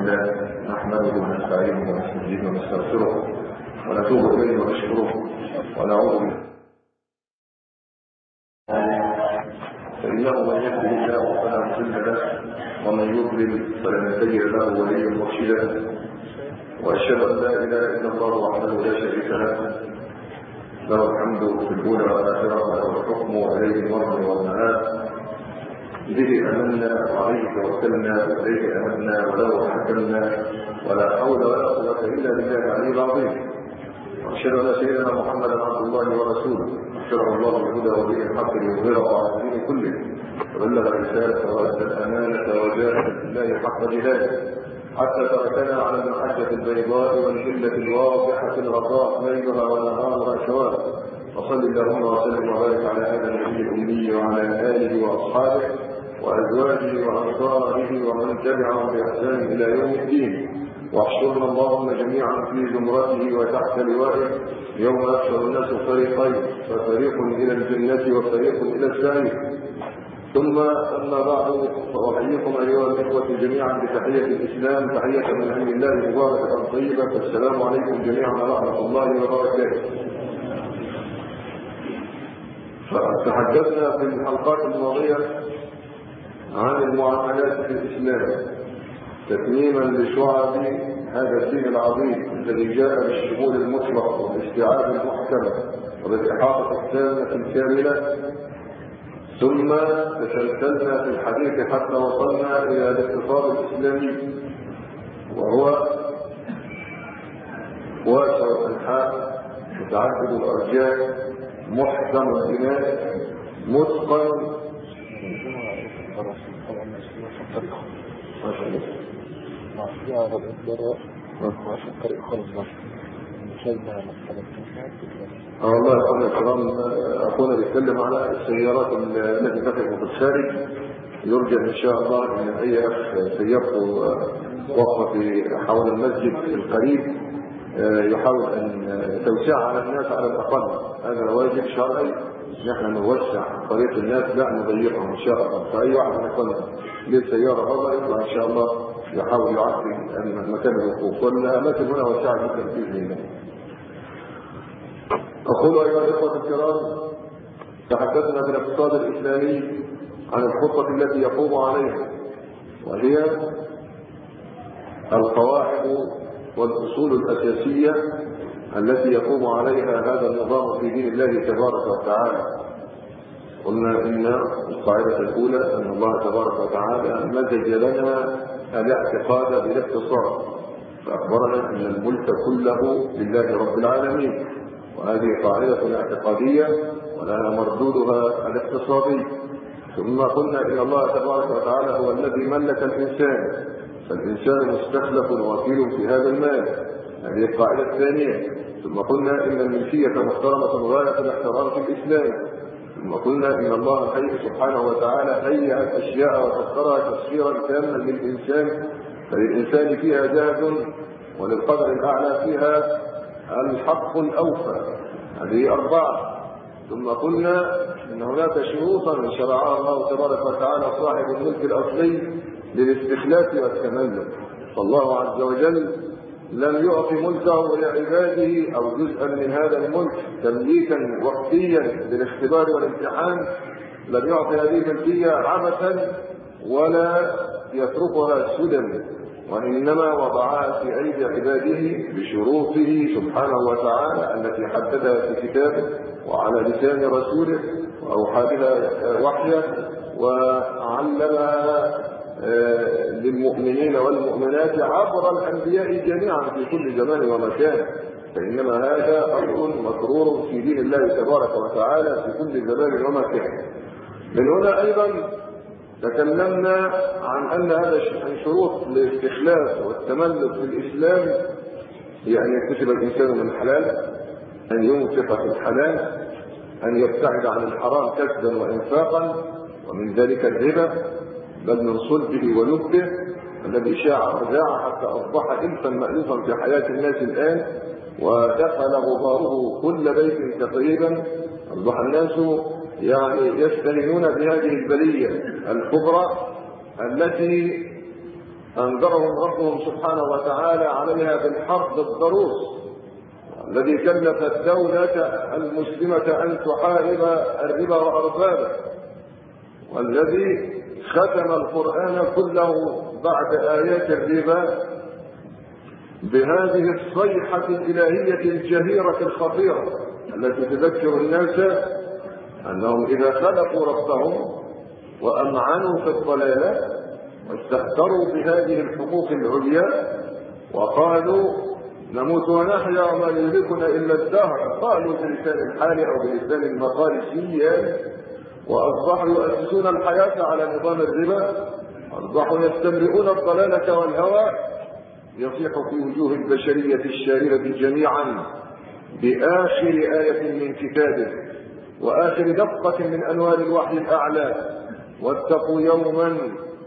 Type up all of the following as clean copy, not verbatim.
لله نحمده ونستعينه ونستهديه ونستغفره ونتوب إليه ونشكره ونعوذ به فإنه من يهده الله فلا مضل له ومن يضلل فلن تجد له وليا مرشدا وأشهد أن لا إله إلا الله وحده لا شريك له له الحمد في الأولى والآخرة وله الحكم وإليه المرجع والمآب به أمنا وعليه توكلنا وإليه أمنا وله حكمنا ولا حول ولا قوة إلا بالله العلي العظيم وأشهد أن سيدنا محمدا عبد الله ورسوله شرع الله الهدى ودين الحق ليظهره على الدين كله وبلغ الرسالة وأدى الأمانة وجاهد في الله حق جهاده حتى تركنا على المحجة البيضاء والجلة الواضحة الغراء ليلها ونهارها سواء وصل اللهم وسلم وبارك على هذا النبي الأمي وعلى آله وأصحابه وأزواجه وأنصاره ومن تبعهم بإحسان إلى يوم الدين واحشرنا اللهم جميعا في زمرته وتحت لوائه يوم يحشر الناس فريقين ففريق إلى الجنة وفريق إلى السعير ثم أما بعد فأحييكم أيها الإخوة جميعا بتحية الإسلام تحية من عند الله مباركة طيبة فالسلام عليكم جميعا ورحمة الله وبركاته. فتحدثنا في الحلقات الماضية عن المعاملات في الإسلام تتميما لشعب هذا الدين العظيم الذي جاء بالشمول المطلق والاستيعاب المحكم وبالإحاطة التامة الكاملة. ثم تسلسلنا في الحديث حتى وصلنا إلى الاقتصاد الإسلامي وهو واسع الأنحاء متعدد الأرجاء محكم البناء متقن الله يا الكرام. أخونا بيتكلم على السيارات التي تقف في الخارج. يرجى إن شاء الله أن أي أخ سيارته وقف في حول المسجد القريب يحاول أن توسع على الناس على الأقل. هذا واجب شرعي نحن نوسع طريق الناس لا نضيقهم إن شاء الله. فأي واحد يكون له سيارة بره يطلع إن شاء الله يحاول يعطي مكان الوقوف والأماكن هنا وسعت جدا بإذن الله. أقول أيها الإخوة الكرام تحدثنا في الاقتصاد الإسلامي عن الخطة التي يقوم عليها وهي القواعد والأصول الأساسية التي يقوم عليها هذا النظام في دين الله تبارك وتعالى. قلنا إن القاعدة الأولى أن الله تبارك وتعالى مزج لنا الاعتقاد بالاقتصاد فأخبرنا أن الملك كله لله رب العالمين وهذه قاعدة اعتقادية ولها مردودها الاقتصادي. ثم قلنا إن الله تبارك وتعالى هو الذي ملك الإنسان فالإنسان مستخلف وكيل في هذا المال. هذه القاعدة الثانية. ثم قلنا إن الملكية محترمة غاية الاحترام في الإسلام. ثم قلنا إن الله سبحانه وتعالى هيأ الأشياء وسخرها تسخيرا كاملا للإنسان فللإنسان فيها زاد وللقدر الأعلى فيها الحق الأوفى. هذه 4. ثم قلنا إن هناك شروطا شرعها الله تبارك وتعالى صاحب الملك الأصلي للاستخلاف والتملك. فالله عز وجل لم يعط ملكه لعباده أو جزءا من هذا الملك تمليكا وقتيا للاختبار والامتحان. لم يعط هذه الملكية عبثا ولا يتركها سدى وإنما وضعها في أيدي عباده بشروطه سبحانه وتعالى التي حددها في كتابه وعلى لسان رسوله وأوحى بها وحيه وعلمها للمؤمنين والمؤمنات عبر الأنبياء جميعا في كل زمان ومكان. فإنما هذا أمر مكرور في دين الله تبارك وتعالى في كل زمان ومكان. من هنا أيضا تكلمنا عن أن هذا شروط الاستخلاف والتملك في الإسلام هي أن يكتسب الإنسان من الحلال أن ينفق في الحلال أن يبتعد عن الحرام كسبا وإنفاقا ومن ذلك الربا بل من صلبه ونبه الذي شاع وذاع حتى أصبح إلفا مألوفا في حياة الناس الآن ودخل غباره كل بيت تقريبا. أصبح الناس يستهينون بهذه البلية الكبرى التي أنذرهم ربهم سبحانه وتعالى عليها بالحرب الضروس، الذي كلف الدولة المسلمة أن تحارب الربا وأربابه، والذي ختم القرآن كله بعد آيات الربا بهذه الصيحة الإلهية الجهيرة الخطيرة التي تذكر الناس أنهم إذا خلقوا ربهم وأمعنوا في الضلالة واستهتروا بهذه الحقوق العليا وقالوا نموت ونحيا وما يهلكنا إلا الدهر، قالوا بلسان الحال أو بلسان المقال سيئا، وأصبحوا يؤسسون الحياة على نظام الربا، أصبحوا يستمرئون الضلالة والهوى، يصيح في وجوه البشرية الشاررة جميعا بآخر آية من كتابه وآخر دقة من أنوار الوحي الأعلى: واتقوا يوما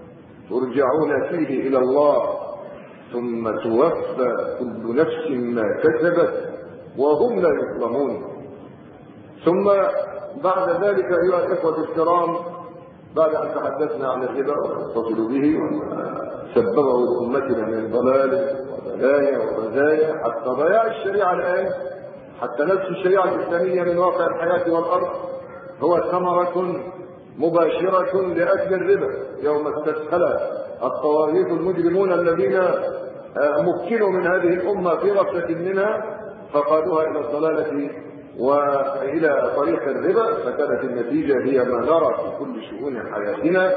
ترجعون فيه إلى الله ثم توفى كل نفس ما كسبت وهم لا يظلمون. ثم بعد ذلك أيها الإخوة الكرام، بعد أن تحدثنا عن الربا ونتصل به وسببه لأمتنا من الضلال وبلايا وبزايا حتى ضياع الشريعة الآن، حتى نفس الشريعة الإسلامية من واقع الحياة والأرض هو ثمرة مباشرة لأكل الربا يوم استسهل الطواغيت المجرمون الذين مكنوا من هذه الأمة في غفلة منها فقادوها إلى الضلالة وإلى طريق الربا، فكانت النتيجة هي ما نرى في كل شؤون حياتنا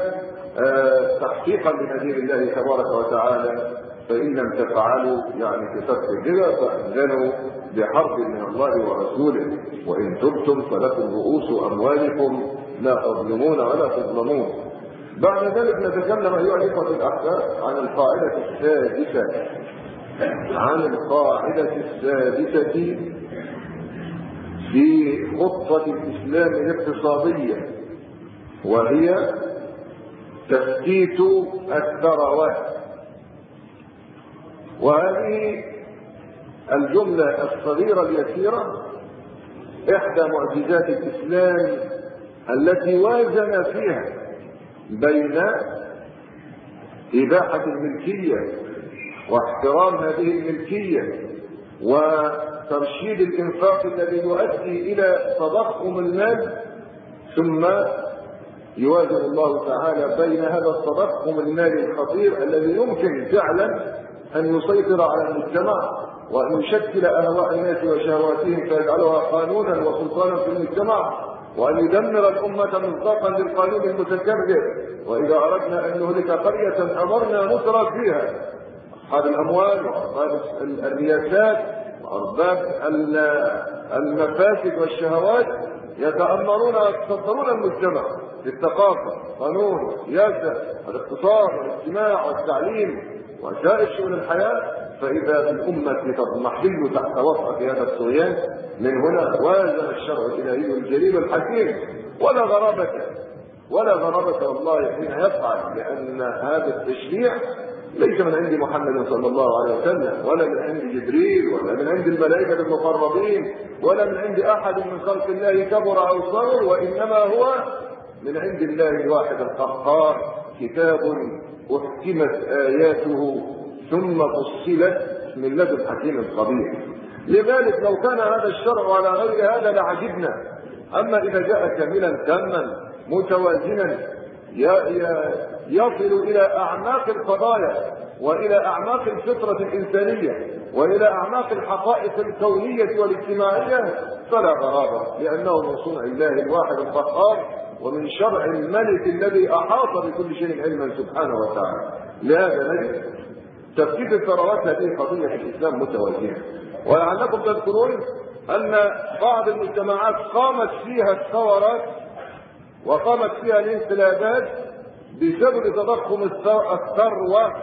تحقيقا لنذير الله تبارك وتعالى: فإن لم تفعلوا يعني كتبت الربا فأذنوا بحرب من الله ورسوله، وإن تبتم فلكم رؤوس أموالكم لا تظلمون ولا تظلمون. بعد ذلك نتكلم أيها الإخوة الأحباب عن القاعدة السادسة في خطة الإسلام الاقتصادية، وهي تفتيت الثروات. وهذه الجملة الصغيرة اليسيرة إحدى معجزات الإسلام التي وازن فيها بين إباحة الملكية واحترام هذه الملكية وترشيد الإنفاق الذي يؤدي إلى تضخم المال، ثم يوازن الله تعالى بين هذا التضخم المالي الخطير الذي يمكن فعلا أن يسيطر على المجتمع وأن يشكل أهواء الناس وشهواتهم فيجعلها قانونا وسلطانا في المجتمع، وأن يدمر الأمة مصداقا للقانون المتكرر. وإذا أردنا أن نهلك قرية أمرنا نسرى فيها أصحاب الأموال وأرباب الرياسات وأرباب المفاسد والشهوات يتأمرون ويتصدرون المجتمع في الثقافة، قانون، السياسة، الاقتصاد والاجتماع والتعليم وسائر شؤون الحياة. فإذا الأمة تضمحل تحت وطأة هذا الطغيان، من هنا وازن الشرع الإلهي الجليل الحكيم. ولا غرابة والله حين يفعل، لأن هذا التشريع ليس من عند محمد صلى الله عليه وسلم ولا من عند جبريل ولا من عند الملائكة المقربين ولا من عند أحد من خلق الله كبر أو صغر، وإنما هو من عند الله الواحد القهار، كتاب أحكمت آياته ثم فصلت من لدن حكيم خبير. لذلك لو كان هذا الشرع على غير هذا لعجبنا، أما إذا جاء كاملا تاما متوازنا يصل إلى أعماق القضايا وإلى أعماق الفطرة الإنسانية وإلى أعماق الحقائق الكونية والاجتماعية، فلا غرابة، لأنه من صنع الله الواحد القهار ومن شرع الملك الذي أحاط بكل شيء علما سبحانه وتعالى. لهذا نجد تفتيت الثروات هذه قضية في الإسلام متوازنة. ولعلكم تذكرون أن بعض المجتمعات قامت فيها الثورات وقامت فيها الانقلابات بسبب تضخم الثروة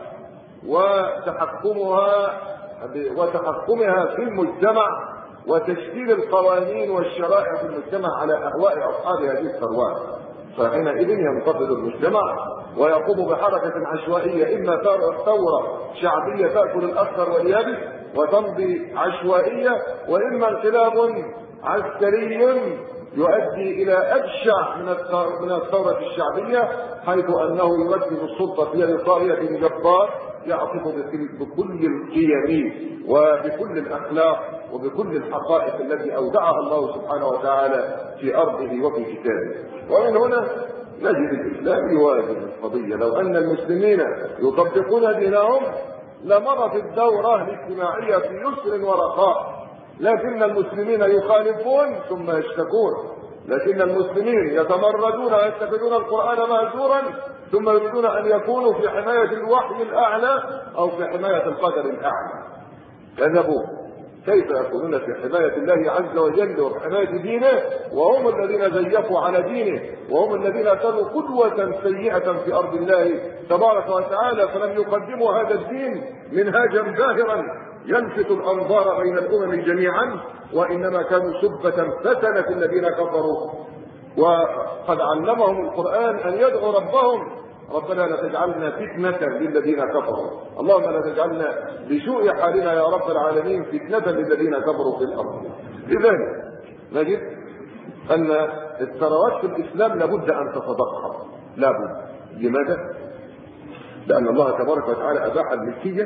وتحكمها في المجتمع وتشكيل القوانين والشرائع في المجتمع على أهواء أصحاب هذه الثروات. فحينئذ ينتفض المجتمع ويقوم بحركة عشوائية، إما ثورة شعبية تأكل الأكثر واليابس وتمضي عشوائية، وإما انقلاب عسكري يؤدي إلى أبشع من الثورة الشعبية، حيث أنه يمثل السلطة في يد طاغية جبار يعطف بكل القيم وبكل الأخلاق وبكل الحقائق التي أودعها الله سبحانه وتعالى في أرضه وفي كتابه. ومن هنا نجد الإسلام يواجه القضية. لو أن المسلمين يطبقون دينهم لمضت الدورة الاجتماعية في يسر ورخاء، لكن المسلمين يخالفون ثم يشتكون، لكن المسلمين يتمردون ويتخذون القرآن مهجورا ثم يريدون أن يكونوا في حماية الوحي الأعلى أو في حماية القدر الأعلى. كذبوا. كيف يكونون في حماية الله عز وجل وحماية دينه وهم الذين زيفوا على دينه، وهم الذين كانوا قدوة سيئة في أرض الله تبارك وتعالى، فلم يقدموا هذا الدين منهاجا باهرا يلفت الأنظار بين الأمم جميعا، وإنما كانوا سبة فتنة الذين كفروا. وقد علمهم القرآن أن يدعوا ربهم: ربنا لا تجعلنا فتنة للذين كفروا، اللهم لا تجعلنا بسوء حالنا يا رب العالمين فتنة للذين كفروا في الأرض. لذلك نجد أن الثروات في الإسلام لابد أن تتضخم، لابد. لماذا؟ لأن الله تبارك وتعالى أباح الملكية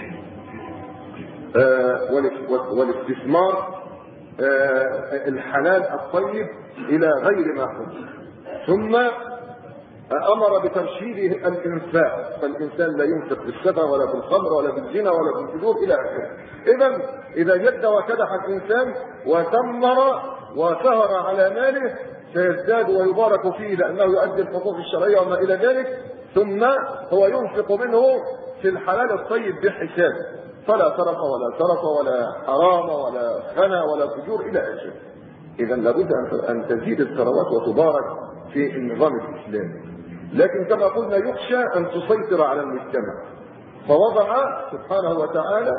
والاستثمار الحلال الطيب إلى غير ما حدث، ثم أمر بترشيد الإنفاق، فالإنسان لا ينفق في السفر ولا في الخمر ولا في الزنا ولا في الفجور إلى آخره. إذا جد وكدح الإنسان وثمر وسهر على ماله سيزداد ويبارك فيه لأنه يؤدي الحقوق الشرعية وما إلى ذلك، ثم هو ينفق منه في الحلال الطيب بحساب، فلا سرق ولا سرق ولا حرام ولا خنا ولا فجور إلى آخره. إذا لابد أن تزيد الثروات وتبارك في النظام الإسلامي، لكن كما قلنا يخشى أن تسيطر على المجتمع، فوضع سبحانه وتعالى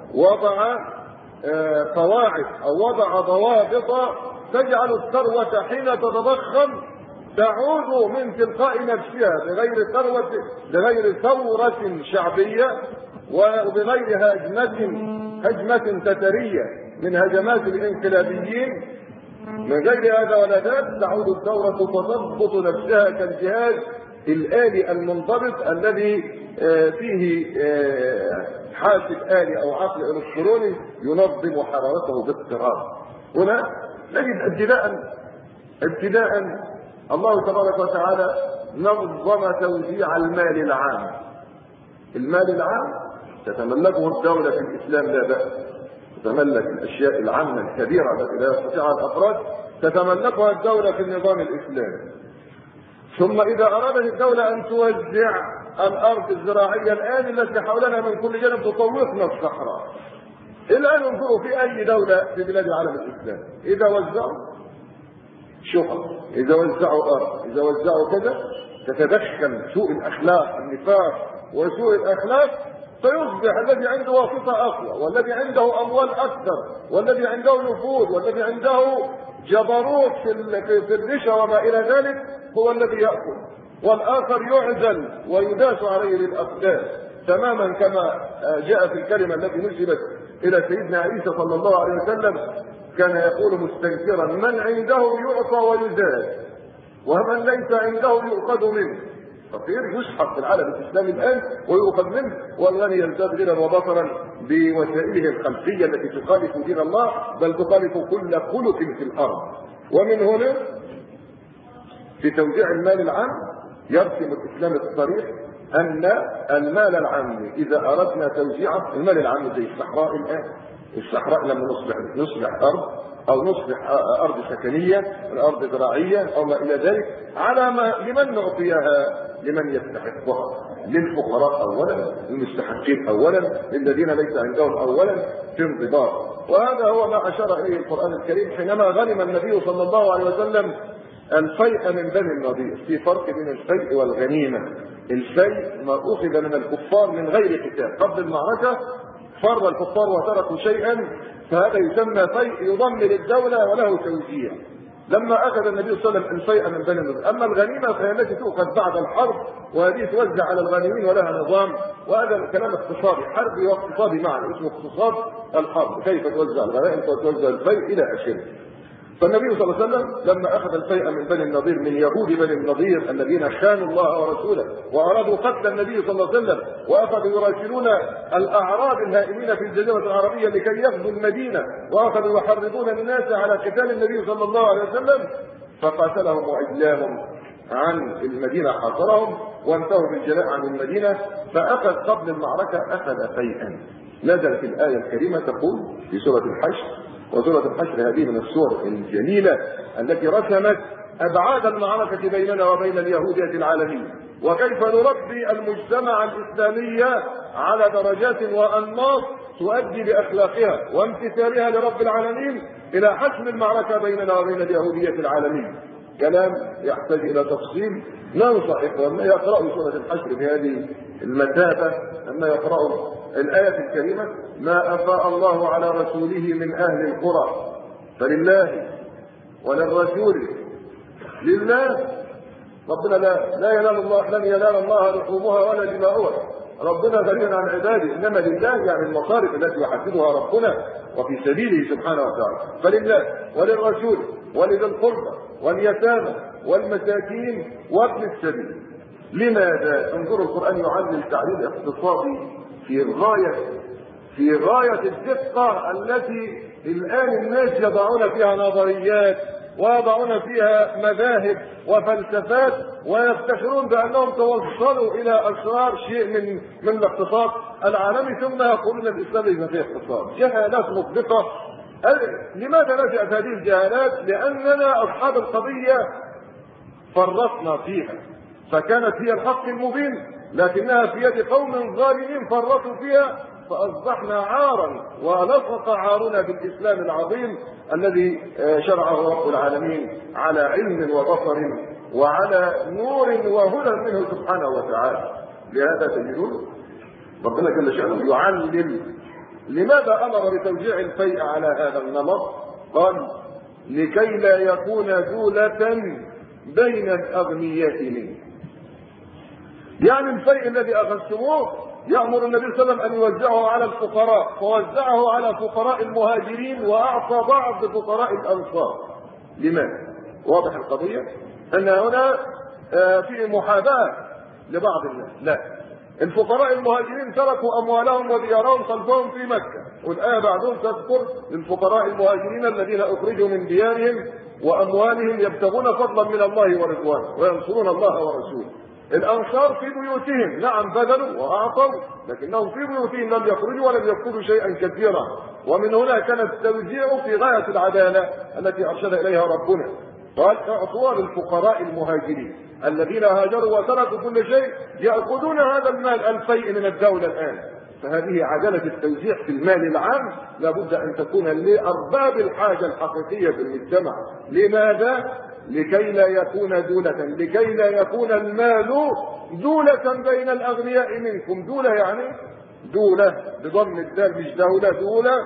قواعد أو وضع ضوابط تجعل الثروة حين تتضخم تعود من تلقاء نفسها بغير ثورة شعبية وبغير هجمة تترية من هجمات الانقلابيين. من غير هذا ولا ذاك تعود الثورة تضبط نفسها كالجهاز الآلي المنضبط الذي فيه حاسب آلي أو عقل إلكتروني ينظم حرارته باضطرار. هنا نجد ابتداء الله تبارك وتعالى نظم توزيع المال العام. المال العام تتملكه الدولة في الإسلام لا بأس، تتملك الأشياء العامة الكبيرة التي لا يستطيعها الأفراد تتملكها الدولة في النظام الإسلامي. ثم إذا أرادت الدولة أن توزع الأرض الزراعية الآن التي حولنا من كل جانب تطوقنا الصحراء، الآن انظروا في أي دولة في بلاد العالم الإسلامي إذا وزعوا شقق، إذا وزعوا أرض، إذا وزعوا كذا، تتدخل سوء الأخلاق، النفاق وسوء الأخلاق، فيصبح الذي عنده واسطة أقوى، والذي عنده أموال أكثر، والذي عنده نفوذ، والذي عنده جبروت في الرشا وما إلى ذلك هو الذي يأكل، والآخر يعزل ويداس عليه للأقدام، تماما كما جاء في الكلمة التي نسبت إلى سيدنا عيسى صلى الله عليه وسلم، كان يقول مستنكرا: من عنده يعطى ويزاد، ومن ليس عنده يؤخذ منه. فقير يسحق في العالم الإسلامي الآن ويؤخذ منه، والغني يزداد غنى وبطرا بوسائله الخلقية التي تخالف دين الله، بل تخالف كل خلق في الأرض. ومن هنا في توزيع المال العام يرسم الإسلام الصريح أن المال العام إذا أردنا توزيعه، المال العام زي الصحراء الآن، الصحراء لما نصبح أرض أو نصبح أرض سكنية، الأرض زراعية أو ما إلى ذلك، على ما لمن نعطيها؟ لمن يستحقها، للفقراء أولا، للمستحقين أولا، للذين ليس عندهم أولا في انضباط. وهذا هو ما أشار إليه القرآن الكريم حينما غنم النبي صلى الله عليه وسلم الفيء من بني النضير. في فرق بين الفيء والغنيمة. الفيء ما أخذ من الكفار من غير قتال، قبل المعركة فر الكفار وتركوا شيئا، فهذا يسمى فيء يضم للدولة وله توزيع. لما أخذ النبي صلى الله عليه وسلم الفيء من بني النضير. أما الغنيمة فهي التي تؤخذ بعد الحرب، وهذه توزع على الغانمين ولها نظام، وهذا كلام اقتصادي حربي واقتصادي معا، اسمه اقتصاد الحرب، كيف توزع الغنائم وتوزع الفيء إلى آخره. فالنبي صلى الله عليه وسلم لما اخذ الفيء من بني النضير، من يهود بني النضير الذين خانوا الله ورسوله وارادوا قتل النبي صلى الله عليه وسلم، واخذوا يراسلون الاعراب الهائمين في الجزيره العربيه لكي يغزوا المدينه، واخذوا يحرضون الناس على قتال النبي صلى الله عليه وسلم، فقاتلهم واجلاهم عن المدينه، حاصرهم وانتهوا بالجلاء عن المدينه. فاخذ قبل المعركه اخذ فيئا. نزلت الايه الكريمه تقول في سوره الحشر، وسورة الحشر هذه من السور الجليلة التي رسمت أبعاد المعركة بيننا وبين اليهودية العالمية، وكيف نربي المجتمع الإسلامي على درجات وأنماط تؤدي بأخلاقها وامتثالها لرب العالمين إلى حسم المعركة بيننا وبين اليهودية العالمية. كلام يحتاج إلى تفصيل. ننصح إخواننا يقرأوا سورة الحشر بهذه المثابة، أن يقرأوا الآية الكريمة: ما أفاء الله على رسوله من أهل القرى فلله وللرسول. لله ربنا لا ينال الله، لن ينال الله لحومها ولا دماؤها، ربنا غني عن عباده، انما لله يعني المصارف التي يحددها ربنا وفي سبيله سبحانه وتعالى. فلله وللرسول ولذي القربى واليتامى والمساكين وابن السبيل. لماذا؟ انظروا القرآن يعلل تعليل اقتصادي في غاية الدقة، التي الآن الناس يضعون فيها نظريات ويضعون فيها مذاهب وفلسفات ويفتخرون بأنهم توصلوا إلى أسرار شيء من الاقتصاد العالمي، ثم يقولون الإسلام ليس فيه اقتصاد. جهالات مطبقة. لماذا نشأت هذه الجهالات؟ لأننا أصحاب القضية فرطنا فيها، فكانت هي الحق المبين، لكنها في يد قوم ظالمين فرطوا فيها، فأصبحنا عارا ولصق عارنا بالإسلام العظيم الذي شرعه رب العالمين على علم وبصر وعلى نور وهدى منه سبحانه وتعالى. لهذا تجدون ربنا جل شأنه يعلم. لماذا أمر بتوزيع الفيء على هذا النمط؟ قال: لكي لا يكون دولة بين الأغنياء منه. يعني الفيء الذي أخذتموه يأمر النبي صلى الله عليه وسلم أن يوزعه على الفقراء، فوزعه على فقراء المهاجرين وأعطى بعض فقراء الأنصار. لماذا؟ واضح القضية؟ أن هنا في محاباة لبعض الناس. لا، الفقراء المهاجرين تركوا أموالهم وديارهم خلفهم في مكة، والآية بعدهم تذكر للفقراء المهاجرين الذين أخرجوا من ديارهم وأموالهم يبتغون فضلا من الله ورضوانه وينصرون الله ورسوله. الأنصار في بيوتهم نعم بذلوا وأعطوا، لكنهم في بيوتهم لم يخرجوا ولم يفقدوا شيئا كثيرا. ومن هنا كان التوزيع في غاية العدالة التي أرشد إليها ربنا. قال: اعطوا للفقراء المهاجرين الذين هاجروا وتركوا كل شيء يأخذون هذا المال الفيء من الدولة الآن. فهذه عدالة التوزيع في المال العام لابد أن تكون لأرباب الحاجة الحقيقية في المجتمع. لماذا؟ لكي لا يكون دولة، لكي لا يكون المال دولة بين الأغنياء منكم. دولة يعني دولة بضم الدال، مش دولة، دولة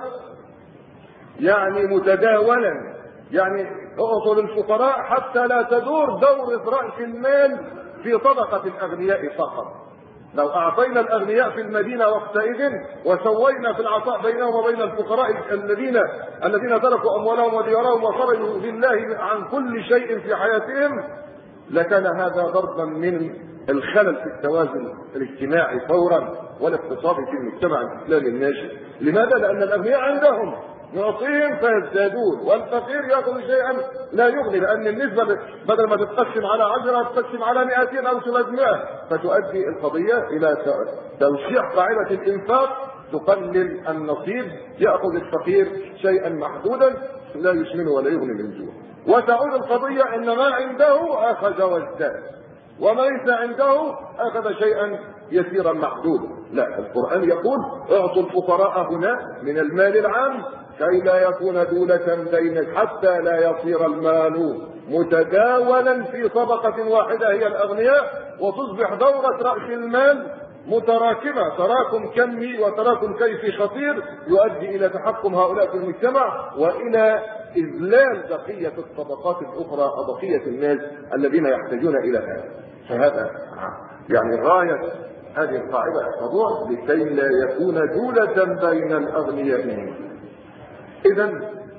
يعني متداولا، يعني اعطوا للفقراء حتى لا تدور دورة رأس المال في طبقة الأغنياء فقط. لو أعطينا الأغنياء في المدينة وقتئذ وسوينا في العطاء بينهم وبين الفقراء الذين تركوا أموالهم وديارهم وخرجوا لله عن كل شيء في حياتهم، لكان هذا ضربا من الخلل في التوازن الاجتماعي فورا والاقتصادي في المجتمع الإسلامي الناشئ. لماذا؟ لأن الأغنياء عندهم نعطيهم فيزدادون، والفقير ياخذ شيئا لا يغني، لان النسبه بدل ما تتقسم على 10 تتقسم على 200 او 300، فتؤدي القضيه الى توسيع قاعده الانفاق تقلل النصيب، ياخذ الفقير شيئا محدودا لا يسمن ولا يغني من جوع، وتعود القضيه ان ما عنده اخذ وازداد وما ليس عنده اخذ شيئا يسيرا محدودا. لا، القران يقول: اعطوا الفقراء هنا من المال العام كي لا يكون دولة بين، حتى لا يصير المال متداولا في طبقة واحدة هي الأغنياء، وتصبح دورة رأس المال متراكمة تراكم كمي وتراكم كيفي خطير يؤدي إلى تحكم هؤلاء في المجتمع وإلى إذلال بقية الطبقات الأخرى وبقية الناس الذين يحتاجون إلى هذا. فهذا يعني غاية هذه القاعدة الموضوع: لكي لا يكون دولة بين الأغنياء منهم. إذن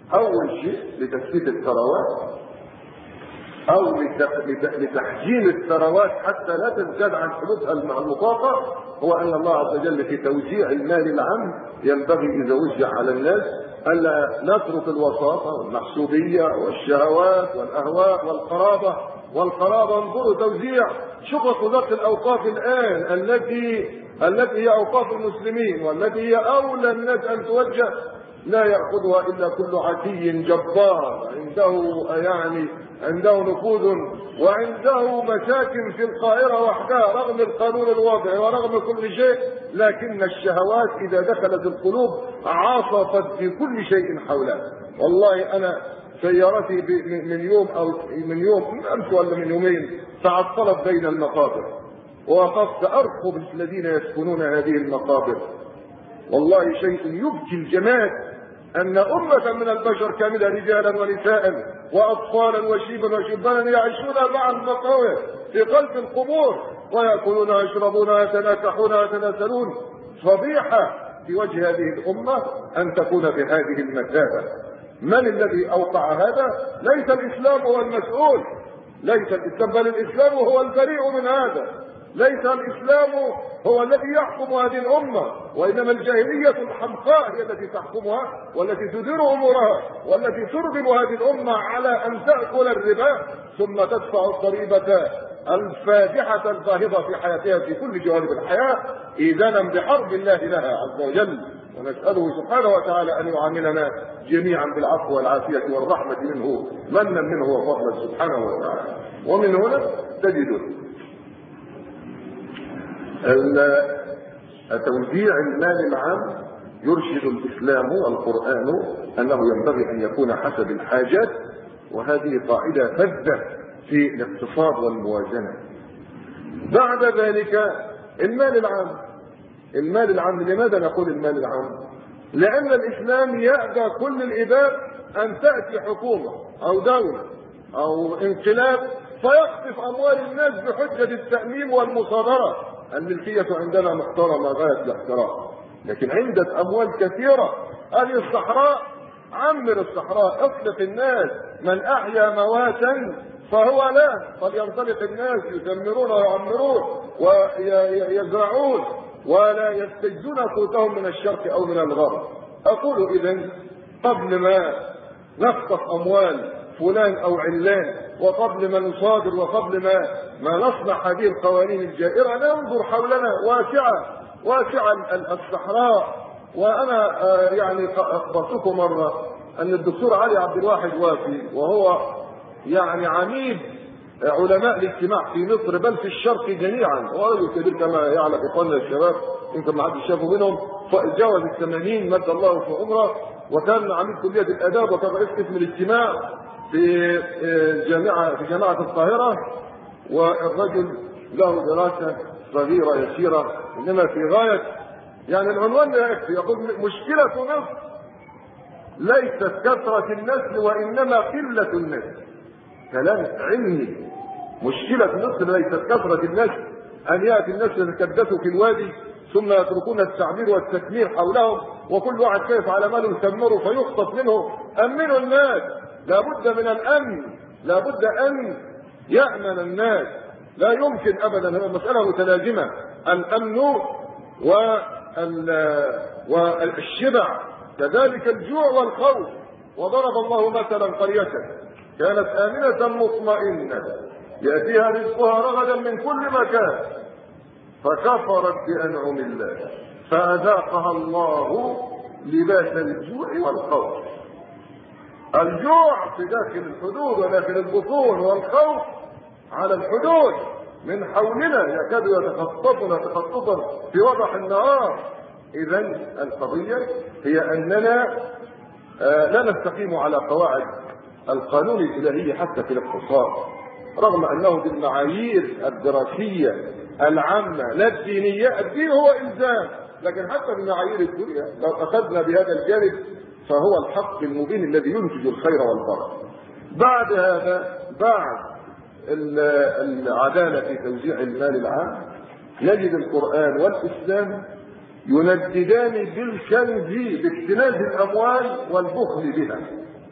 أول شيء لتثبيت الثروات أو لتحجيم الثروات حتى لا تزداد عن حدودها المطاقة، هو أن الله عز وجل في توزيع المال العام ينبغي إذا وزع على الناس ألا نترك الوساطة والمحسوبية والشهوات والأهواء والقرابة. انظروا توزيع، شوفوا وزارة الأوقاف الآن التي هي أوقاف المسلمين والتي هي أولى الناس أن توجه، لا يأخذها إلا كل عتي جبار عنده نفوذ وعنده مساكن في القاهرة وحدها رغم القانون الوضعي ورغم كل شيء، لكن الشهوات إذا دخلت القلوب عاصفت في كل شيء حولها. والله أنا سيارتي من يوم أمس ولا من يومين تعطلت بين المقابر، ووقفت أرقب الذين يسكنون هذه المقابر. والله شيء يبكي الجمال أن أمة من البشر كاملة رجالا ونساء وأطفالا وشيبا وشبانا يعيشون مع المقابر في قلب القبور ويأكلون ويشربون ويتناكحون ويتناسلون. فضيحة في وجه هذه الأمة أن تكون بهذه المثابة. من الذي أوقع هذا؟ ليس الإسلام هو المسؤول، ليس الإسلام، بل الإسلام هو البريء من هذا. ليس الإسلام هو الذي يحكم هذه الأمة، وإنما الجاهلية الحمقاء هي التي تحكمها والتي تدير أمورها والتي ترغب هذه الأمة على أن تأكل الربا ثم تدفع الضريبة الفادحة الباهظة في حياتها في كل جوانب الحياة، إذانا بحرب الله لها عز وجل. ونسأله سبحانه وتعالى أن يعاملنا جميعا بالعفو والعافية والرحمة منه منا منه وفضلا سبحانه وتعالى. ومن هنا تجد توزيع المال العام يرشد الإسلام والقرآن أنه ينبغي أن يكون حسب الحاجات، وهذه قاعدة فذة في الاقتصاد والموازنة. بعد ذلك المال العام. لماذا نقول المال العام؟ لأن الإسلام يأبى كل الإباء أن تأتي حكومة أو دولة أو انقلاب فيخطف أموال الناس بحجة التأميم والمصادرة. الملكية عندنا محترمة غاية الاحترام، لكن عندك أموال كثيرة. هذه الصحراء، عمر الصحراء، اطلق الناس، من أحيا مواتا فهو لا، فلينطلق الناس يدمرون ويعمرون ويزرعون ولا يستجدون قوتهم من الشرق أو من الغرب. أقول إذن قبل ما نخطف أموال فلان أو علان، وقبل ما نصادر وقبل ما نصنع هذه القوانين الجائرة، ننظر حولنا واسعة الصحراء. وأنا أخبرتكم مرة أن الدكتور علي عبد الواحد وافي، وهو عميد علماء الاجتماع في مصر بل في الشرق جميعا، ورجل كبير كما يعلم إخواننا الشباب، يمكن ما حدش شافه منهم، فجاوز 80 مد الله في عمره، وكان عميد كلية الآداب وكان رئيس قسم الاجتماع في جامعة القاهرة. والرجل له دراسة صغيرة يسيرة إنما في غاية العنوان لا يكفي. يقول مشكلة مصر ليست كثرة النسل وإنما قلة النسل. كلام علمي. مشكلة مصر ليست كثرة النسل، أن يأتي الناس يتكدسوا في الوادي ثم يتركون التعبير والتكمير حولهم، وكل واحد خايف على ماله يسمره فيخطف منه. أمنوا الناس، لابد من الأمن، لابد أن يأمن الناس. لا يمكن أبدا، هذه مسألة متلازمة، الأمن والشبع، كذلك الجوع والخوف. وضرب الله مثلا قرية كانت آمنة مطمئنة يأتيها رزقها رغدا من كل مكان فكفرت بأنعم الله فأذاقها الله لباس الجوع والخوف. الجوع في داخل الحدود وداخل البطون، والخوف على الحدود من حولنا يكاد يتخطفنا تخطفا في وضح النهار. إذن القضية هي أننا لا نستقيم على قواعد القانون الإلهي حتى في الاقتصاد، رغم أنه بالمعايير الدراسية العامة لا الدينية. الدين هو إلزام، لكن حتى بالمعايير الدنيا لو أخذنا بهذا الجانب فهو الحق المبين الذي ينتج الخير والبركة. بعد هذا، بعد العدالة في توزيع المال العام، نجد القرآن والإسلام ينددان بالكنز باكتناز الأموال والبخل بها.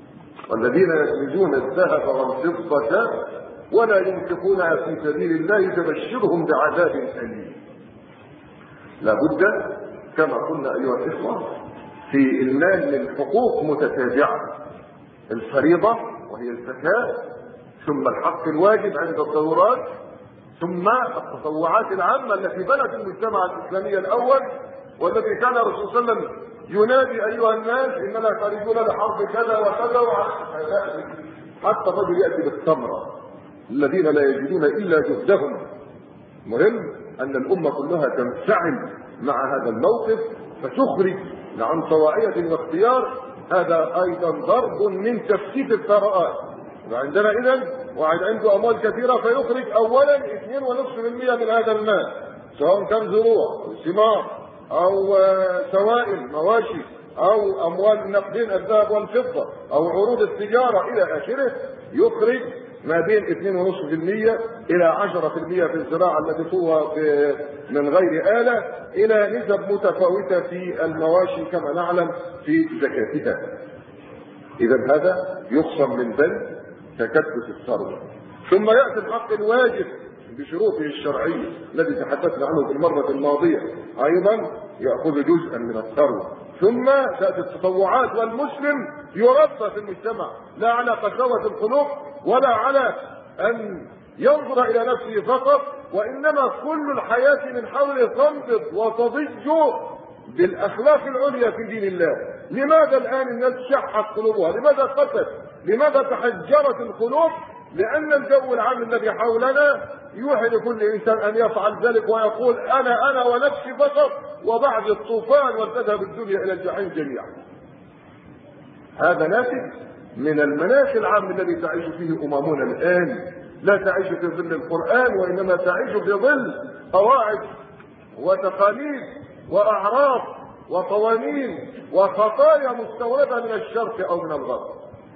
والذين يكنزون الذهب والفضة ولا ينفقونها في سبيل الله فبشرهم بعذاب أليم. لابد كما قلنا أيها الإخوة في المال للحقوق متتابعة، الفريضة وهي الزكاة، ثم الحق الواجب عند الضرورات، ثم التطوعات العامة التي بنت المجتمع الإسلامي الأول، والذي كان الرسول صلى الله عليه وسلم ينادي أيها الناس إننا خارجون لحرب كذا وكذا حتى الرجل يأتي بالثمرة الذين لا يجدون إلا جهدهم. مهم أن الأمة كلها تنفعل مع هذا الموقف فتخرج عن طواعية واختيار. هذا أيضا ضرب من تفتيت الثراءات. وعندنا إذن واحد عنده أموال كثيرة فيخرج أولا 2.5% من هذا المال، سواء كان زروع أو ثمار أو سوائل مواشي أو أموال نقدين الذهب والفضة أو عروض التجارة إلى آخره، يخرج ما بين 2.5% إلى 10% في الزراعة التي تروى من غير آلة، إلى نسب متفاوتة في المواشي كما نعلم في زكاتها. إذا هذا يخصم من بند تكدس الثروة. ثم يأتي الحق الواجب بشروطه الشرعية الذي تحدثنا عنه في المرة الماضية، أيضا يأخذ جزءا من الثروة. ثم تأتي التطوعات، والمسلم يربى في المجتمع لا على قساوة القلوب ولا على أن ينظر إلى نفسه فقط، وإنما كل الحياة من حوله تنبض وتضج بالأخلاق العليا في دين الله. لماذا الآن الناس شحت قلوبها؟ لماذا قست؟ لماذا تحجرت القلوب؟ لأن الجو العام الذي حولنا يوحي لكل إنسان أن يفعل ذلك ويقول أنا ونفسي فقط، وبعد الطوفان وتذهب الدنيا إلى الجحيم جميعا. هذا ناتج من المناخ العام الذي تعيش فيه أممنا الآن. لا تعيش في ظل القرآن، وإنما تعيش في ظل قواعد وتقاليد وأعراف وقوانين وخطايا مستوردة من الشرق أو من الغرب.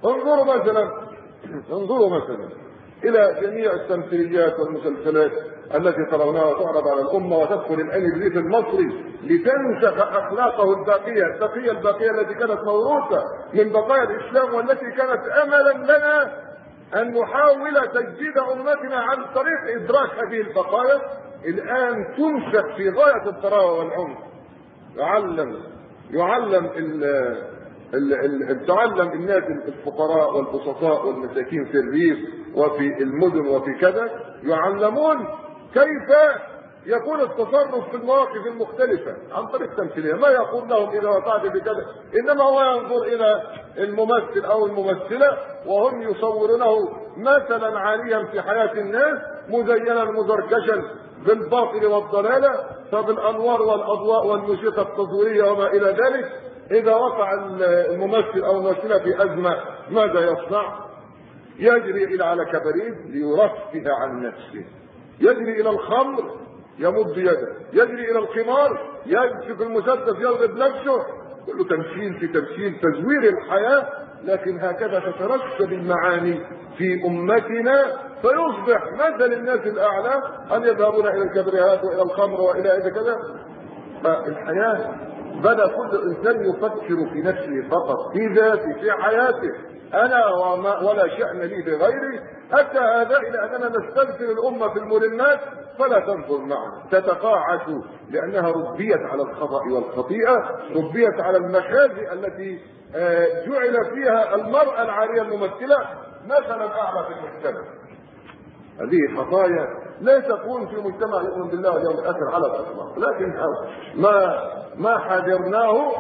انظروا مثلا إلى جميع التمثيليات والمسلسلات التي ترونها تعرض على الأمة، وتدخل الآن الريف المصري لتنسخ أخلاقه التقية الباقية التي كانت موروثة من بقايا الإسلام، والتي كانت أملا لنا أن نحاول تجديد أمتنا عن طريق إدراك هذه البقايا. الآن تنسخ في غاية الثراء والعنف. تعلم الناس الفقراء والبسطاء والمساكين في الريف وفي المدن وفي كذا، يعلمون كيف يكون التصرف في المواقف المختلفة عن طريق تمثيلية. ما يقول لهم إذا وقعت بكذا، إنما هو ينظر إلى الممثل أو الممثلة وهم يصورونه مثلا عاليا في حياة الناس، مزينا مزركشا بالباطل والضلالة، فبالأنوار والأضواء والموسيقى التصويرية وما إلى ذلك. إذا وقع الممثل أو الممثلة في أزمة ماذا يصنع؟ يجري إلى على كبريت ليرفه عن نفسه، يجري إلى الخمر يمد يده، يجري إلى القمار يمسك المسدس يضرب نفسه. كله تمثيل في تمثيل، تزوير الحياة. لكن هكذا تترسب المعاني في أمتنا، فيصبح مثل الناس الأعلى أن يذهبون إلى الكبريات وإلى الخمر وإلى إذا كذا. فالحياة بدأ كل إنسان يفكر في نفسه فقط، في ذاته، في حياته، أنا ولا شأن لي بغيري. أتى هذا إلى أننا نستبدل الأمة في الملمات فلا تنظر معنا، تتقاعس لأنها ربيت على الخطأ والخطيئة، ربيت على المخازي التي جعل فيها المرأة العارية الممثلة مثلا أعلى في المجتمع. هذه خطايا لا تكون في مجتمع يؤمن بالله واليوم الآخر على الإطلاق، لكن ما حذرناه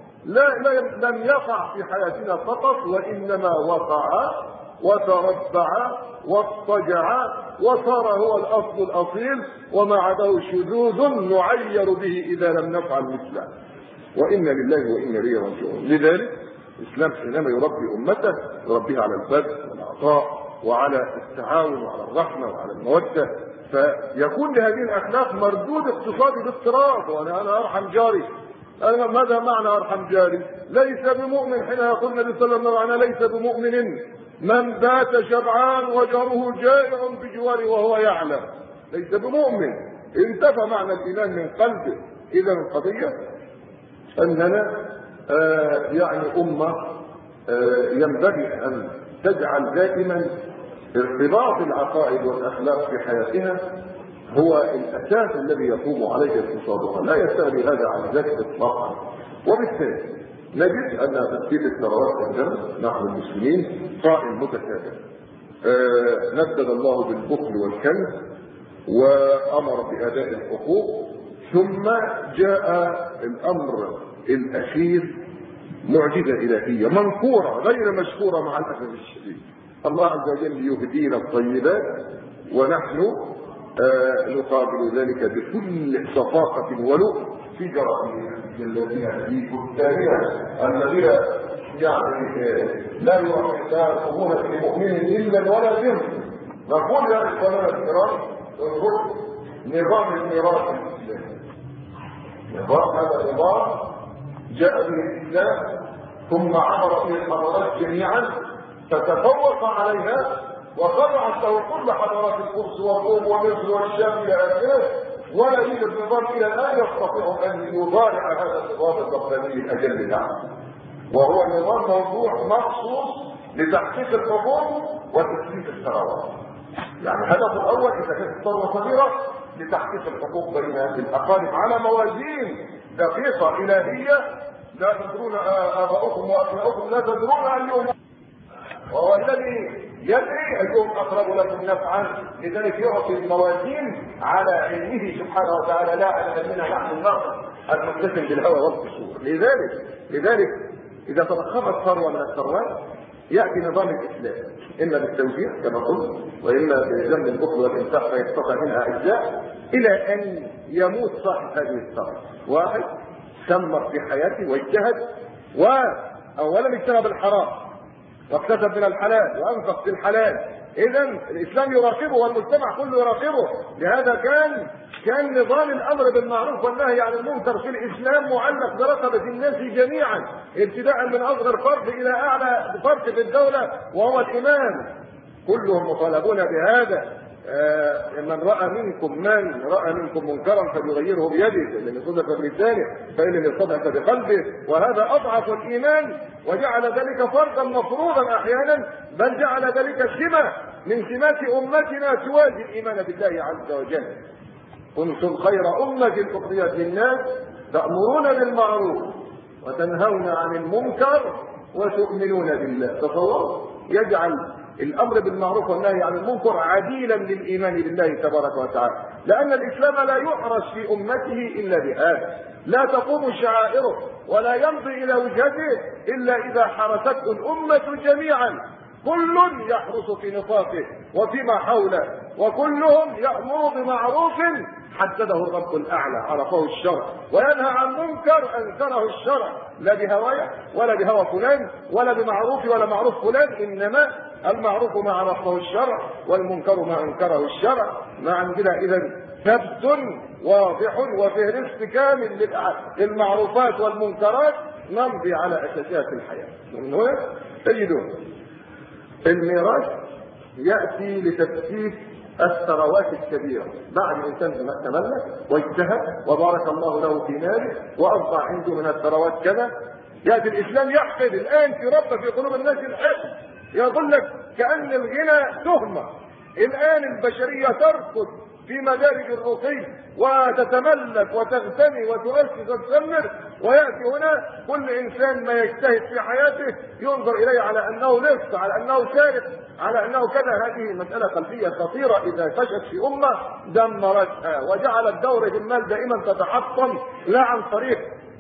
لم يقع في حياتنا فقط، وإنما وقع وتربع واضطجع وصار هو الأصل الأصيل، وما عداه شذوذ نعير به إذا لم نفعل مثله. وإنا لله وإنا إليه راجعون. لذلك الإسلام حينما يربي أمته يربيها على البذل والعطاء وعلى التعاون وعلى الرحمة وعلى المودة، فيكون لهذه الأخلاق مردود اقتصادي باضطراب. وأنا أرحم جاري. ماذا معنى أرحم جاري؟ ليس بمؤمن حين يقول النبي صلى الله عليه وسلم ليس بمؤمن من بات شبعان وجاره جائع بجواره وهو يعلم. ليس بمؤمن، انتفى معنى الإيمان من قلبه. إذا القضية أننا يعني أمة ينبغي أن تجعل دائما ارتباط العقائد والأخلاق في حياتها هو الأساس الذي يقوم عليه اقتصادها، لا يستغني هذا عن ذلك إطلاقا. وبالتالي نجد أن ترتيب الثروات عندنا نحن المسلمين قائم متكامل. ندد الله بالبخل والكنز وأمر بأداء الحقوق، ثم جاء الأمر الأخير معجزة إلهية منكورة غير مشكورة مع الأسف الشديد. الله عز وجل يهدينا الطيبات ونحن نقابل ذلك بكل صفاقة ولؤم في جرائم الذين في كتابنا الذين يعني لا يعرفون في مؤمن إلا ولا ذنب. نقول يا إخواننا الكرام انظر نظام الميراث الإسلامي. هذا النظام جاء به الإسلام ثم عبر فيه الحضارات جميعا فتفوق عليها وخضعت له كل حضارات الفرس والروم ومصر والشام الى اخره، ولا يوجد نظام الى الان يستطيع ان يضارع هذا النظام الرباني الاجل دعوه، وهو نظام موضوع مخصوص لتحقيق الحقوق وتثبيت الثروات. يعني هدفه الاول اذا كانت الثروه صغيره لتحقيق الحقوق بين الاقارب على موازين دقيقه الهيه لا تدرون اباؤكم وابناؤكم لا تدرون ايهم، وهو الذي يدري ايهم اقرب لكم نفعا، لذلك يعطي الموازين على علمه سبحانه وتعالى لا على علمنا نحن الناقص المتسم بالهوى والقصور. لذلك اذا تضخمت ثروه من الثروات ياتي نظام الاسلام اما بالتوزيع كما قلت واما بذم البخل والانفاق فيستطيع منها اجزاء الى ان يموت صاحب هذه الثروه. واحد ثمر في حياته واجتهد واولا اجتنب الحرام واكتسب من الحلال وانفق في الحلال، اذا الاسلام يراقبه والمجتمع كله يراقبه. لهذا كان نظام الامر بالمعروف والنهي عن المنكر في الاسلام معلق برقبه الناس جميعا ابتداء من اصغر فرد الى اعلى فرد في الدوله وهو الامام، كلهم مطالبون بهذا. من راى منكم منكرا فليغيره بيده، لم يصدق بلسانه فان لم يصدق بقلبه، وهذا اضعف الايمان، وجعل ذلك فرضا مفروضا احيانا، بل جعل ذلك سمه من سمات امتنا توازي الايمان بالله عز وجل. كنتم خير امه اخرجت للناس تامرون بالمعروف وتنهون عن المنكر وتؤمنون بالله. تصور يجعل الامر بالمعروف والنهي عن المنكر عديلا للايمان بالله تبارك وتعالى، لان الاسلام لا يحرس في امته الا بهذا، لا تقوم شعائره ولا يمضي الى وجهته الا اذا حرسته الامه جميعا، كل يحرس في نطاقه وفيما حوله، وكلهم يامر بمعروف حدده الرب الاعلى عرفه الشرع، وينهى عن منكر انكره الشرع، لا بهوايه ولا بهوى فلان ولا بمعروف ولا معروف فلان، انما المعروف ما عرفه الشرع والمنكر ما انكره الشرع. ما عندنا اذا ثبت واضح وفهرست كامل للمعروفات والمنكرات نمضي على اساسات الحياه. من هنا تجدون الميراث ياتي لتثبيت الثروات الكبيره. بعد الانسان تملك واجتهد وبارك الله له في ماله واصبح عنده من الثروات كذا، ياتي الاسلام يحقد الان في ربه في قلوب الناس الحقد، يقول لك كأن الغنى تهمة. الآن البشرية تركض في مدارج الرقي وتتملك وتغتني وتؤسس وتثمر، ويأتي هنا كل إنسان ما يجتهد في حياته ينظر إليه على أنه لص، على أنه سارق، على أنه كذا. هذه مسألة قلبية خطيرة إذا فشت في أمة دمرتها وجعلت دورة المال دائما تتحطم لا عن طريق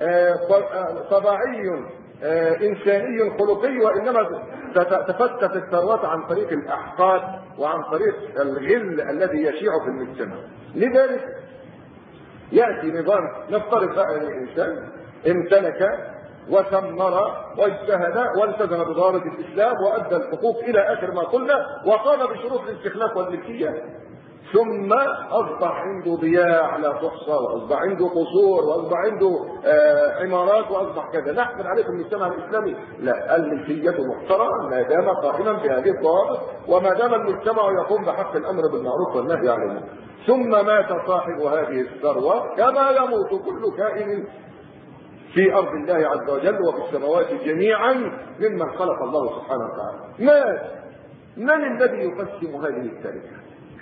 طبيعي إنساني خلقي، وإنما تفتت الثروات عن طريق الأحقاد وعن طريق الغل الذي يشيع في المجتمع. لذلك يأتي نظام نفترض بقى الإنسان امتلك وثمر واجتهد والتزم بضوابط الإسلام وأدى الحقوق إلى آخر ما قلنا وقام بشروط الاستخلاف والملكية، ثم أصبح عنده ضياع لا تحصى، وأصبح عنده قصور، وأصبح عنده عمارات، وأصبح كذا. نحمل عليكم المجتمع الإسلامي لا، الملكية محترمة ما دام قائما بهذه الضوابط، وما دام المجتمع يقوم بحق الأمر بالمعروف والنهي عن المنكر. ثم مات صاحب هذه الثروة كما يموت كل كائن في أرض الله عز وجل وفي السماوات جميعا ممن خلق الله سبحانه وتعالى. من الذي يقسم هذه التركة؟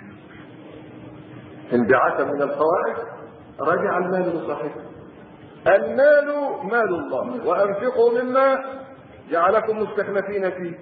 انبعاث من الفوائد رجع المال لصاحبه. المال مال الله، وأنفقوا مما جعلكم مستخلفين فيه.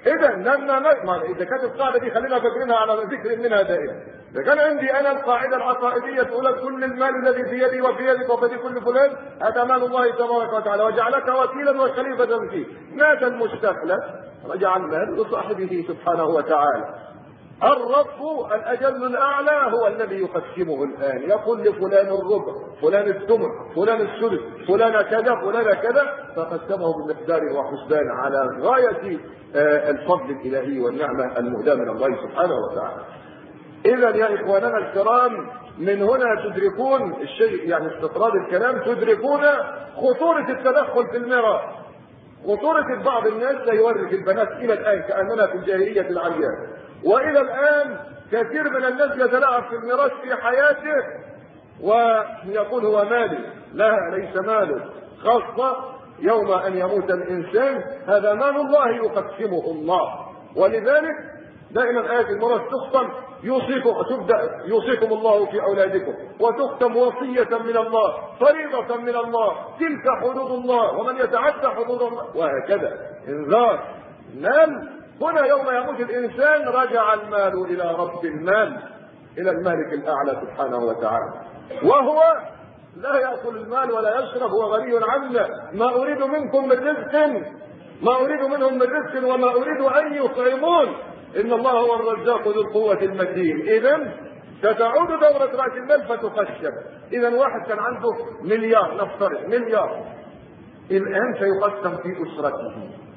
إذا كانت القاعدة دي خلينا فاكرينها على ذكر منها دائما. إذا كان عندي أنا القاعدة العقائدية تقول كل المال الذي في يدي وفي يدك وفي يد كل فلان هذا مال الله تبارك وتعالى وجعلك وكيلا وخليفة فيه. مات المستخلف رجع المال لصاحبه سبحانه وتعالى. الرب الأجل الأعلى هو الذي يقسمه الآن، يقول لفلان الربع، فلان الثمن، فلان الثلث، فلان كذا، فلان كذا، فقسمه بمقدار وحسبان على غاية الفضل الإلهي والنعمة المهداة من الله سبحانه وتعالى. إذا يا إخواننا الكرام من هنا تدركون الشيء، يعني استطراد الكلام، تدركون خطورة التدخل في الميراث. خطورة بعض الناس لا يورث البنات إلى الآن كأننا في الجاهلية العليا، وإلى الآن كثير من الناس يتلاعب في الميراث في حياته ويقول هو مالي. لا، ليس ماله، خاصة يوم أن يموت الإنسان هذا مال الله يقسمه الله. ولذلك دائما آية الميراث تختم يوصيكم الله في أولادكم، وتختم وصية من الله، فريضة من الله، تلك حدود الله ومن يتعدى حدود الله، وهكذا. انذار مال. هنا يوم يموت الإنسان رجع المال إلى رب المال، إلى المالك الأعلى سبحانه وتعالى، وهو لا يأكل المال ولا يشرب، هو غني عنه. ما أريد منكم من رزق، ما أريد منهم من رزق وما أريد أن يطعمون، إن الله هو الرزاق ذو القوة المتين. إذا ستعود دورة رأس المال فتقسم. إذا واحد كان عنده مليار، نفترض مليار، الآن سيقسم في أسرته.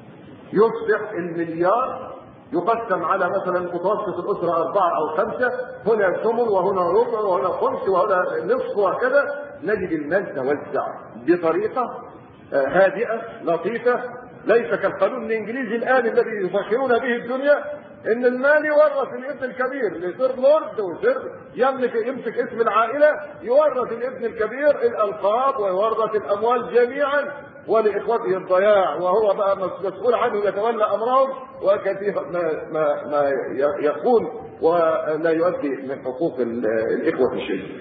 يصبح المليار يقسم على مثلا متوسط الأسرة 4 أو 5، هنا ثمن وهنا ربع وهنا خمس وهنا نصف وهكذا. نجد المال توزع بطريقة هادئة لطيفة، ليس كالقانون الإنجليزي الآن الذي يفخرون به الدنيا، إن المال يورث الابن الكبير ليصير لورد ويصير يمسك اسم العائلة، يورث الابن الكبير الألقاب ويورث الأموال جميعا ولإخوته الضياع، وهو بقى مسؤول عنه يتولى أمرهم، وكثير ما يكون ولا يؤدي من حقوق الإخوة في شيء.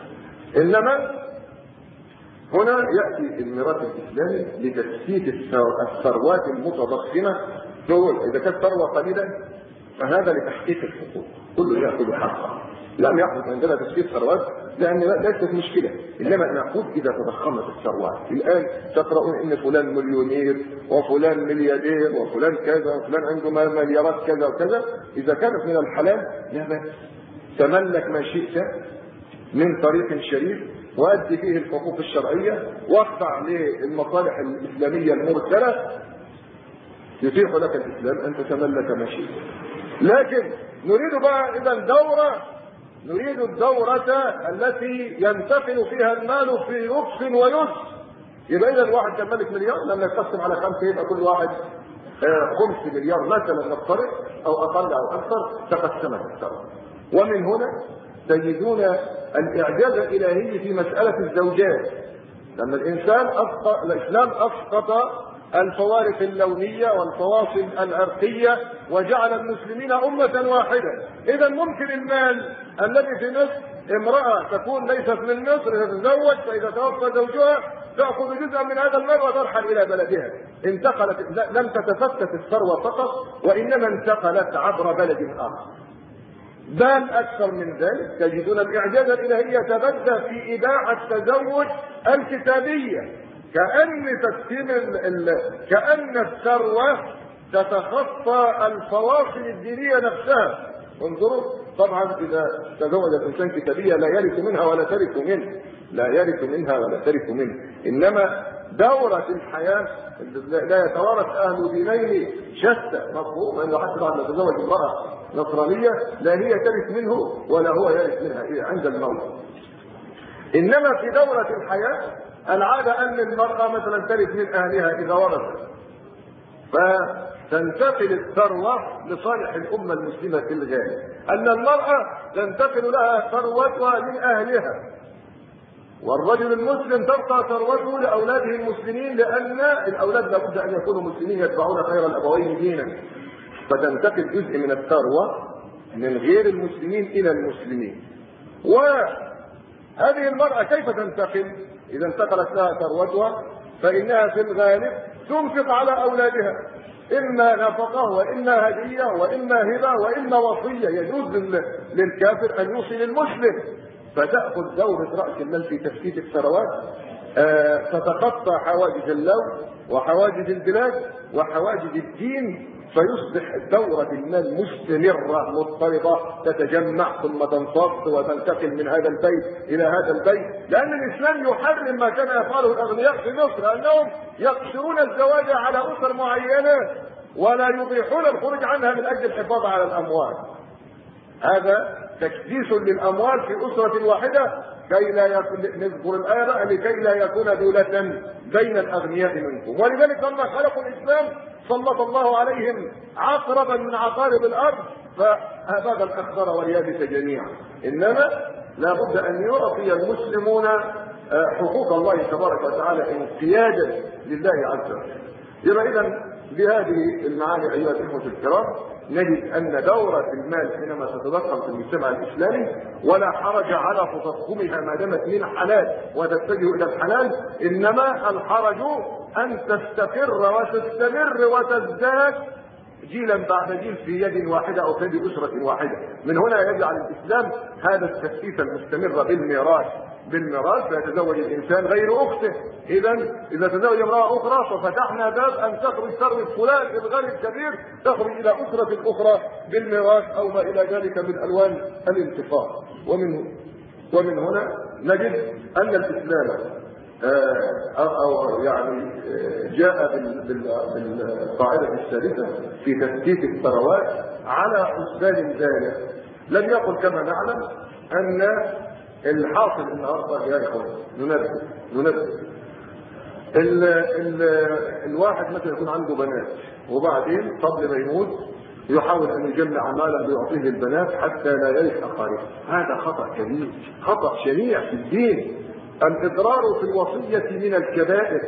إنما هنا يأتي الميراث الإسلامي لتسديد الثروات المتضخمة. إذا كانت ثروة قليلة فهذا لتحقيق الحقوق، كله يأخذ حقه. لم يحدث عندنا تسديد ثروات لأن ليست مشكلة، إنما نقول إذا تضخمت الثروات. الآن تقرؤون إن فلان مليونير وفلان ملياردير وفلان كذا وفلان عنده مليارات كذا وكذا. إذا كانت من الحلال لا بأس، تملك ما شئت من طريق شريف وأدي فيه الحقوق الشرعية واخضع للمصالح الإسلامية المرسلة، يتيح لك الإسلام أن تتملك ما شئت. لكن نريد بقى إذا نريد الدورة التي ينتقل فيها المال في لطف ويسر. يبقى إذا الواحد كان مالك مليار لما يقسم على 5 يبقى كل واحد 5 مليار مثلا نفترض، أو أقل أو أكثر، تقسمت الثروة. ومن هنا تجدون الإعجاز الإلهي في مسألة الزوجات، لما الإسلام أسقط الفوارق اللونية والفواصل العرقية وجعل المسلمين أمة واحدة. إذا ممكن المال الذي في مصر امرأة تكون ليست من مصر تتزوج، فإذا توفى زوجها تأخذ جزءا من هذا المال وترحل إلى بلدها. انتقلت، لم تتفتت الثروة فقط، وإنما انتقلت عبر بلد آخر. بل أكثر من ذلك تجدون الإعجاز الإلهي يتبدى في إباحة التزوج الكتابية، كأن الثروة تتخطى الفواصل الدينية نفسها. انظروا، طبعا إذا تزوج الإنسان كتابية لا يرث منها ولا ترث منه، لا يرث منها ولا ترث منه. إنما دورة الحياة لا يتوارث أهل دينين شتى، مفهوم أنه حتى بعد ما تزوج امرأة نصرانية لا هي ترث منه ولا هو يرث منها عند الموت. إنما في دورة الحياة العادة أن المرأة مثلا ترث من أهلها إذا ورثت، فتنتقل الثروة لصالح الأمة المسلمة في الغالب، أن المرأة تنتقل لها ثروتها من أهلها، والرجل المسلم تبقى ثروته لاولاده المسلمين، لان الاولاد لابد ان يكونوا مسلمين يتبعون خير الابوين دينا، فتنتقل جزء من الثروه من غير المسلمين الى المسلمين. وهذه المراه كيف تنتقل؟ اذا انتقلت لها ثروتها فانها في الغالب تنفق على اولادها، اما نفقه واما هديه واما هبه واما وصيه، يجوز للكافر ان يوصي للمسلم، فتاخذ دوره راس المال في تفتيت الثروات، تتخطى حواجز اللون وحواجز البلاد وحواجز الدين، فيصبح دورة المال مستمرة مضطربة تتجمع ثم تنفض وتنتقل من هذا البيت إلى هذا البيت، لأن الإسلام يحرم ما كان يفعله الأغنياء في مصر، أنهم يقصرون الزواج على أسر معينة ولا يبيحون الخروج عنها من أجل الحفاظ على الأموال. هذا تكديس للأموال في أسرة واحدة كي لا يكون، نذكر الآية بقى، لكي لا يكون دولة بين الأغنياء منكم. ولذلك لما خلقوا الإسلام سلط الله عليهم عقربا من عقارب الأرض فأباد الأخضر واليابس جميعا. إنما لا بد أن يعطي المسلمون حقوق الله تبارك وتعالى انقيادا لله عز وجل. يبقى إذا بهذه المعاني أيها الإخوة الكرام نجد أن دورة المال حينما تتضخم في المجتمع الإسلامي ولا حرج على تضخمها ما دامت من حلال وتتجه إلى الحلال، إنما الحرج أن تستقر وتستمر وتزداد جيلا بعد جيل في يد واحدة أو في يد أسرة واحدة. من هنا يجعل الإسلام هذا التثبيت المستمر بالميراث فيتزوج الإنسان غير أخته. إذا تزوج امرأة أخرى ففتحنا باب أن تخرج ثروة فلان الغني الكبير تخرج إلى أسرة أخرى بالميراث أو ما إلى ذلك من ألوان الانتقال. ومن هنا نجد أن الإسلام أو يعني جاء بالقاعدة الثالثة في تثبيت الثروات على حسبان ذلك. لم يقل كما نعلم أن الحاصل النهارده يا إخوان ننبه الواحد مثلا يكون عنده بنات وبعدين قبل ما يموت يحاول أن يجمع مالا بيعطيه للبنات حتى لا يرث أقاربه. هذا خطأ كبير، خطأ شنيع في الدين. الإضرار في الوصية من الكبائر.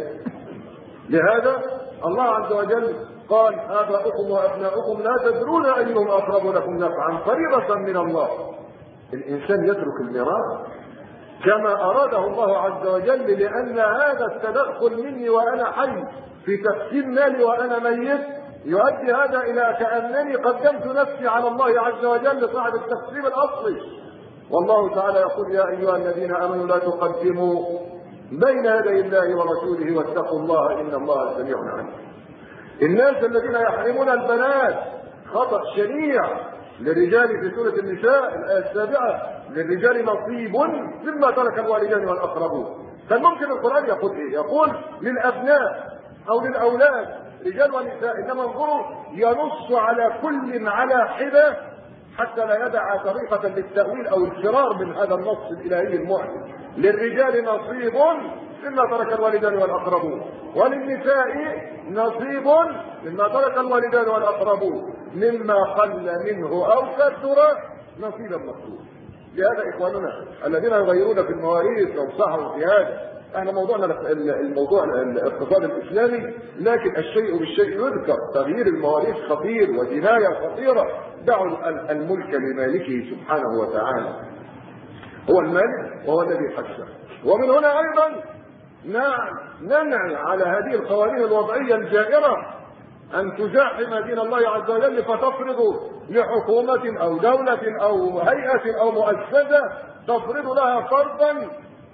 لهذا الله عز وجل قال آباؤكم وأبناؤكم لا تدرون أيهم أقرب لكم نفعا فريضة من الله. الإنسان يترك الميراث كما أراده الله عز وجل، لأن هذا التدخل مني وأنا حي في تقسيم مالي وأنا ميت يؤدي هذا إلى كأنني قدمت نفسي على الله عز وجل صاحب التقسيم الأصلي. والله تعالى يقول يا أيها الذين آمنوا لا تقدموا بين يدي الله ورسوله واتقوا الله إن الله سميع عليم. الناس الذين يحرمون البنات خطأ شنيع. للرجال في سورة النساء الآية 7 للرجال نصيب مما ترك الوالدان والأقربون. فممكن القرآن يقول إيه؟ يقول للأبناء أو للأولاد رجال ونساء، إنما انظروا ينص على كل على حدة حتى لا يدع طريقة للتأويل أو الفرار من هذا النص الإلهي المحكم. للرجال نصيب مما ترك الوالدان والأقربون، وللنساء نصيب مما ترك الوالدان والأقربون، مما قل منه أو كثر نصيبا مفروضا. لهذا إخواننا الذين يغيرون في المواريث لو صحوا في هذا، احنا موضوعنا الموضوع الاقتصاد الاسلامي، لكن الشيء بالشيء يذكر. تغيير المواريث خطير وجنايه خطيره. دعوا الملك لمالكه سبحانه وتعالى، هو المالك وهو الذي حكم. ومن هنا ايضا ننعي على هذه القوانين الوضعيه الجائره ان تزاحم دين الله عز وجل فتفرض لحكومه او دوله او هيئه او مؤسسه تفرض لها فرضا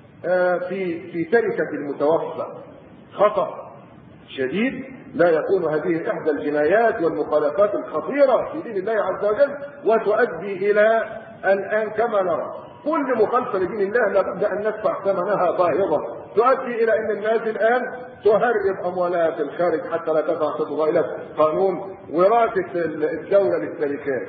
في تركة المتوفى. خطأ شديد. لا يكون هذه إحدى الجنايات والمخالفات الخطيرة في دين الله عز وجل، وتؤدي إلى الآن كما نرى كل مخالفة لدين الله لابد أن ندفع ثمنها باهظة، تؤدي إلى أن الناس الآن تهرب أموالها في الخارج حتى لا تقع خطوة إلى قانون وراثة الدولة للشركات.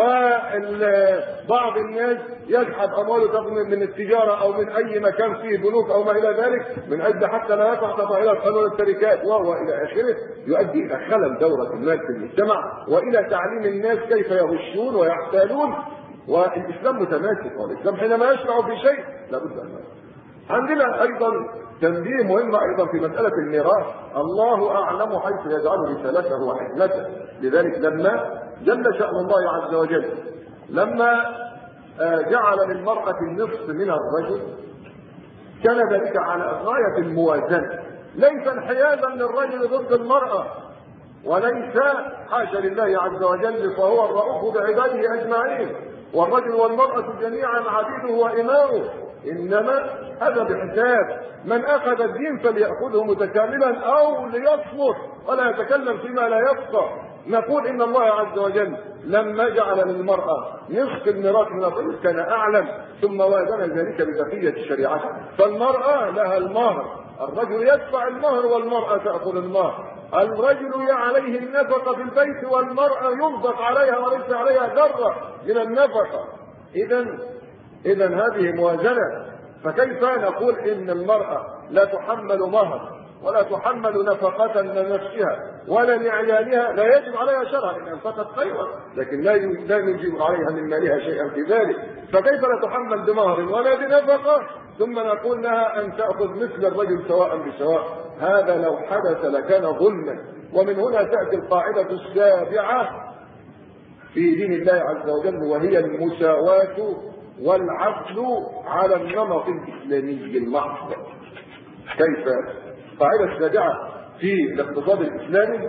وبعض الناس يسحب أمواله من التجارة أو من أي مكان فيه بنوك أو ما إلى ذلك من أجل حتى لا يقع خطوة إلى قانون الشركات وهو إلى آخره، يؤدي إلى خلل دورة المال في المجتمع وإلى تعليم الناس كيف يغشون ويحتالون. والإسلام متماسك، والإسلام حينما يشرع في شيء لابد أن عندنا ايضا تنبيه مهم ايضا في مساله الميراث. الله اعلم حيث يجعل رسالته وحكمته. لذلك لما جل شأن الله عز وجل لما جعل للمرأة النصف من الرجل كان ذلك على غاية الموازنة، ليس انحيازا للرجل ضد المرأة، وليس حاشا لله عز وجل فهو الرؤوف بعباده اجمعين، والرجل والمرأة جميعا عبيده وإمامه، إنما هذا بحساب من أخذ الدين فليأخذه متكاملا أو ليصمت ولا يتكلم فيما لا يفقه. نقول إن الله عز وجل لما جعل للمرأة نصف الميراث من الرجل كان أعلم، ثم وازن ذلك ببقية الشريعة. فالمرأة لها المهر، الرجل يدفع المهر والمرأة تأخذ المهر، الرجل عليه النفقة في البيت والمرأة ينفق عليها وليس عليها ذرة من النفقة. إذا هذه موازنة. فكيف نقول إن المرأة لا تحمل مهر ولا تحمل نفقة لنفسها ولا لعيالها؟ لا يجب عليها شرعا إن أنفقت خيرا، لكن لا يجب عليها من مالها شيئا في ذلك. فكيف لا تحمل بمهر ولا بنفقة ثم نقول لها أن تأخذ مثل الرجل سواء بسواء؟ هذا لو حدث لكان ظلما. ومن هنا تأتي القاعدة السابعة في دين الله عز وجل، وهي المساواة والعدل على النمط الإسلامي المحض. كيف؟ القاعدة السابعة في الاقتصاد الإسلامي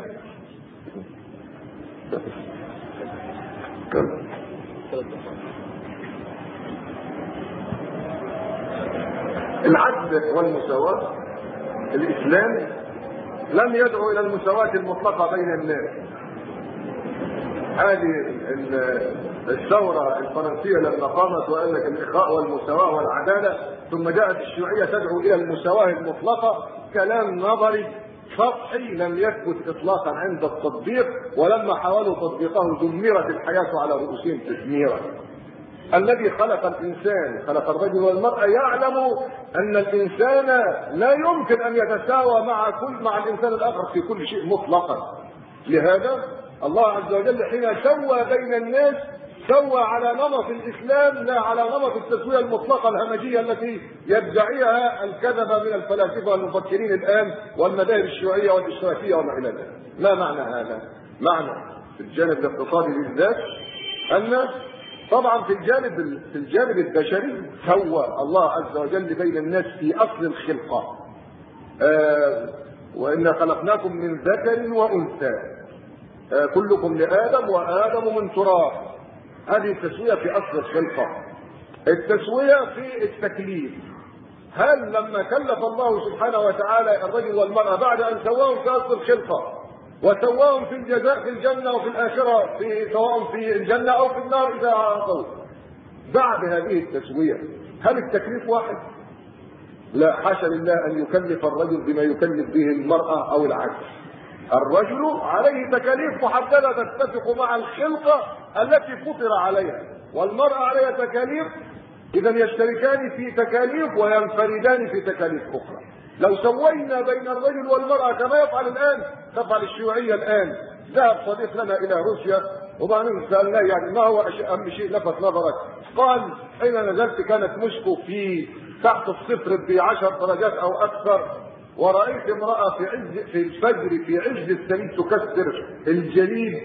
العدل والمساواة. الإسلام لم يدعو إلى المساواة المطلقة بين الناس. هذه الثورة الفرنسية لما قامت وقال لك الإخاء والمساواة والعدالة، ثم جاءت الشيوعية تدعو إلى المساواة المطلقة، كلام نظري سطحي لم يثبت إطلاقا عند التطبيق، ولما حاولوا تطبيقه دمرت الحياة على رؤوسهم تدميرا. الذي خلق الإنسان خلق الرجل والمرأة يعلم أن الإنسان لا يمكن أن يتساوى مع الإنسان الآخر في كل شيء مطلقا. لهذا الله عز وجل حين سوى بين الناس سوى على نمط الإسلام لا على نمط التسوية المطلقة الهمجية التي يدعيها الكذبة من الفلاسفة والمفكرين الآن والمذاهب الشيوعية والاشتراكية وما إلى ذلك. ما معنى هذا؟ معنى في الجانب الاقتصادي بالذات أن طبعا في الجانب البشري سوى الله عز وجل بين الناس في أصل الخلقة. وإنا خلقناكم من ذكر وأنثى كلكم لآدم وآدم من تراب. هذه التسوية في أصل الخلقة. التسوية في التكليف. هل لما كلف الله سبحانه وتعالى الرجل والمرأة بعد أن سواهم في أصل الخلقة وسواهم في الجزاء في الجنة وفي الآخرة سواء في الجنة أو في النار إذا عصوا، بعد هذه التسوية هل التكليف واحد؟ لا، حاشا لله أن يكلف الرجل بما يكلف به المرأة أو العكس. الرجل عليه تكاليف محددة تتفق مع الخلقة التي فطر عليها، والمرأة عليها تكاليف، إذا يشتركان في تكاليف وينفردان في تكاليف أخرى. لو سوينا بين الرجل والمرأة كما يفعل الآن، تفعل الشيوعية الآن. ذهب صديق لنا إلى روسيا وبعدين سألناه يعني ما هو أهم شيء لفت نظرك؟ قال حين نزلت كانت موسكو في تحت الصفر ب10 درجات أو أكثر، ورأيت امرأة في الفجر في عز الثلج تكسر الجليد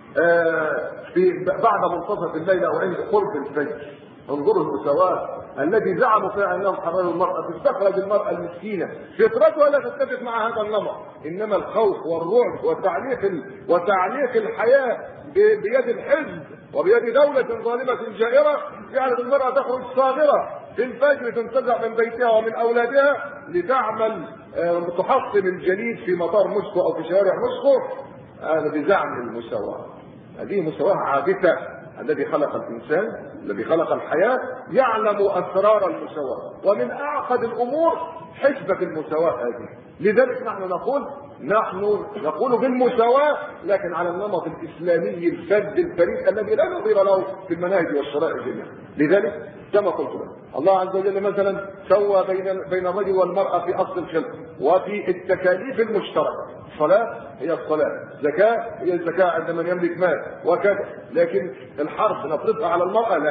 بعد منتصف الليل أو عند قرب الفجر. انظروا المساواة الذي زعموا فيها أنهم حرروا المرأة، تستخرج المرأة المسكينة فطرتها لا تتفق مع هذا النمط، إنما الخوف والرعب وتعليق الحياة بيد الحزب وبيد دولة ظالمة جائرة جعلت المرأة تخرج صاغرة في الفجر تنتزع من بيتها ومن أولادها لتعمل تحطم الجليد في مطار موسكو أو في شوارع موسكو. هذا بزعم المساواة. هذه مساواة عابثة. الذي خلق الإنسان الذي خلق الحياة يعلم أسرار المساواة، ومن أعقد الأمور حسبة المساواة هذه. لذلك نحن نقول بالمساواة لكن على النمط الإسلامي الفذ الفريد الذي لا نظير له في المناهج والشرائع جميعا. لذلك كما قلت لك الله عز وجل مثلا سوى بين الرجل والمرأة في أصل الخلق وفي التكاليف المشتركة. الصلاة هي الصلاة، زكاة هي الزكاة عند من يملك مال وكذا. لكن الحرب نفرضها على المرأة لا،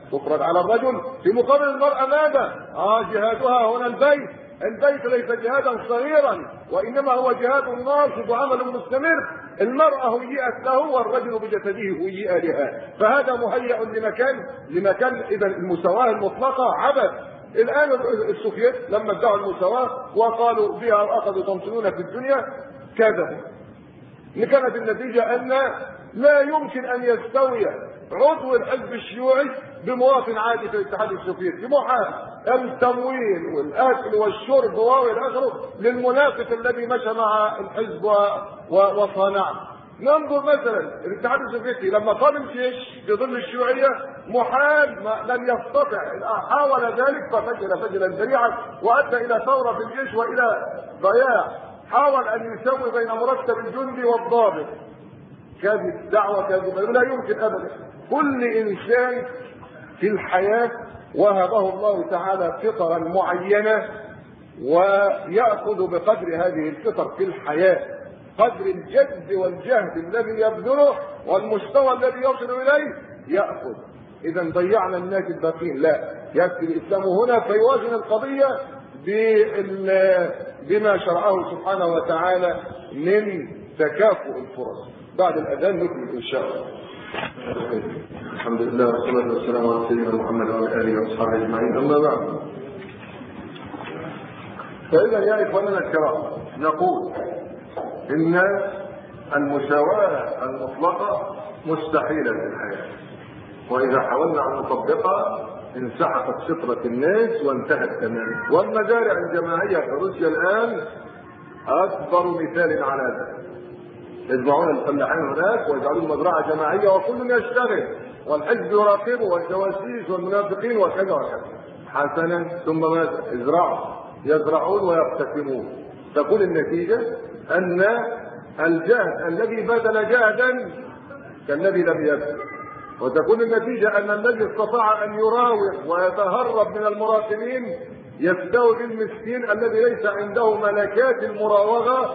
تفرض على الرجل، في مقابل المرأة ماذا؟ جهادها هنا البيت. البيت ليس جهادا صغيرا، وانما هو جهاد ناصب وعمل مستمر. المرأة هيئت له والرجل بجسده هيئ لها، فهذا مهيئ لمكان اذا المساواة المطلقة عبث. الان السوفيت لما ادعوا المساواة وقالوا بها واخذوا تنصرون في الدنيا كذا، كانت النتيجة ان لا يمكن ان يستوي عضو الحزب الشيوعي بمواطن عادي في الاتحاد السوفيتي. محال. التمويل والاكل والشرب والى اخره للمنافق الذي مشى مع الحزب وصانعه. ننظر مثلا الاتحاد السوفيتي لما قام الجيش في ظل الشيوعيه، محال لم يستطع، حاول ذلك ففشل فشلا ذريعا وادى الى ثوره في الجيش والى ضياع. حاول ان يسوي بين مرتب الجندي والضابط. كذب، دعوه كاذبه، لا يمكن ابدا. كل انسان في الحياه وهبه الله تعالى فطرا معينه، ويأخذ بقدر هذه الفطر في الحياه، قدر الجد والجهد الذي يبذله والمستوى الذي يصل اليه يأخذ. اذا ضيعنا الناس الباقين؟ لا، يأتي الاسلام هنا فيوازن القضيه بما شرعه سبحانه وتعالى من تكافؤ الفرص. بعد الاذان نكمل ان شاء الله. الحمد لله والصلاة والسلام على سيدنا محمد وعلى آله وأصحابه أجمعين. أما بعد، فإذا يا إخواننا الكرام نقول إن المساواة المطلقة مستحيلة في الحياة، وإذا حاولنا أن نطبقها انسحقت فطرة الناس وانتهت تماما. والمزارع الجماعية في روسيا الآن أكبر مثال على ذلك. يجمعون الفلاحين هناك ويجعلون مزرعة جماعية وكل يشتغل، والحزب يراقبه والجواسيس والمنافقين وكذا وكذا. حسنا، ثم ماذا؟ يزرعون ويقتسمون. تقول النتيجة أن الجهد الذي بذل جهدا كالذي لم يبذل، وتكون النتيجة أن الذي استطاع أن يراوغ ويتهرب من المراقبين يستوي بالمسكين الذي ليس عنده ملكات المراوغة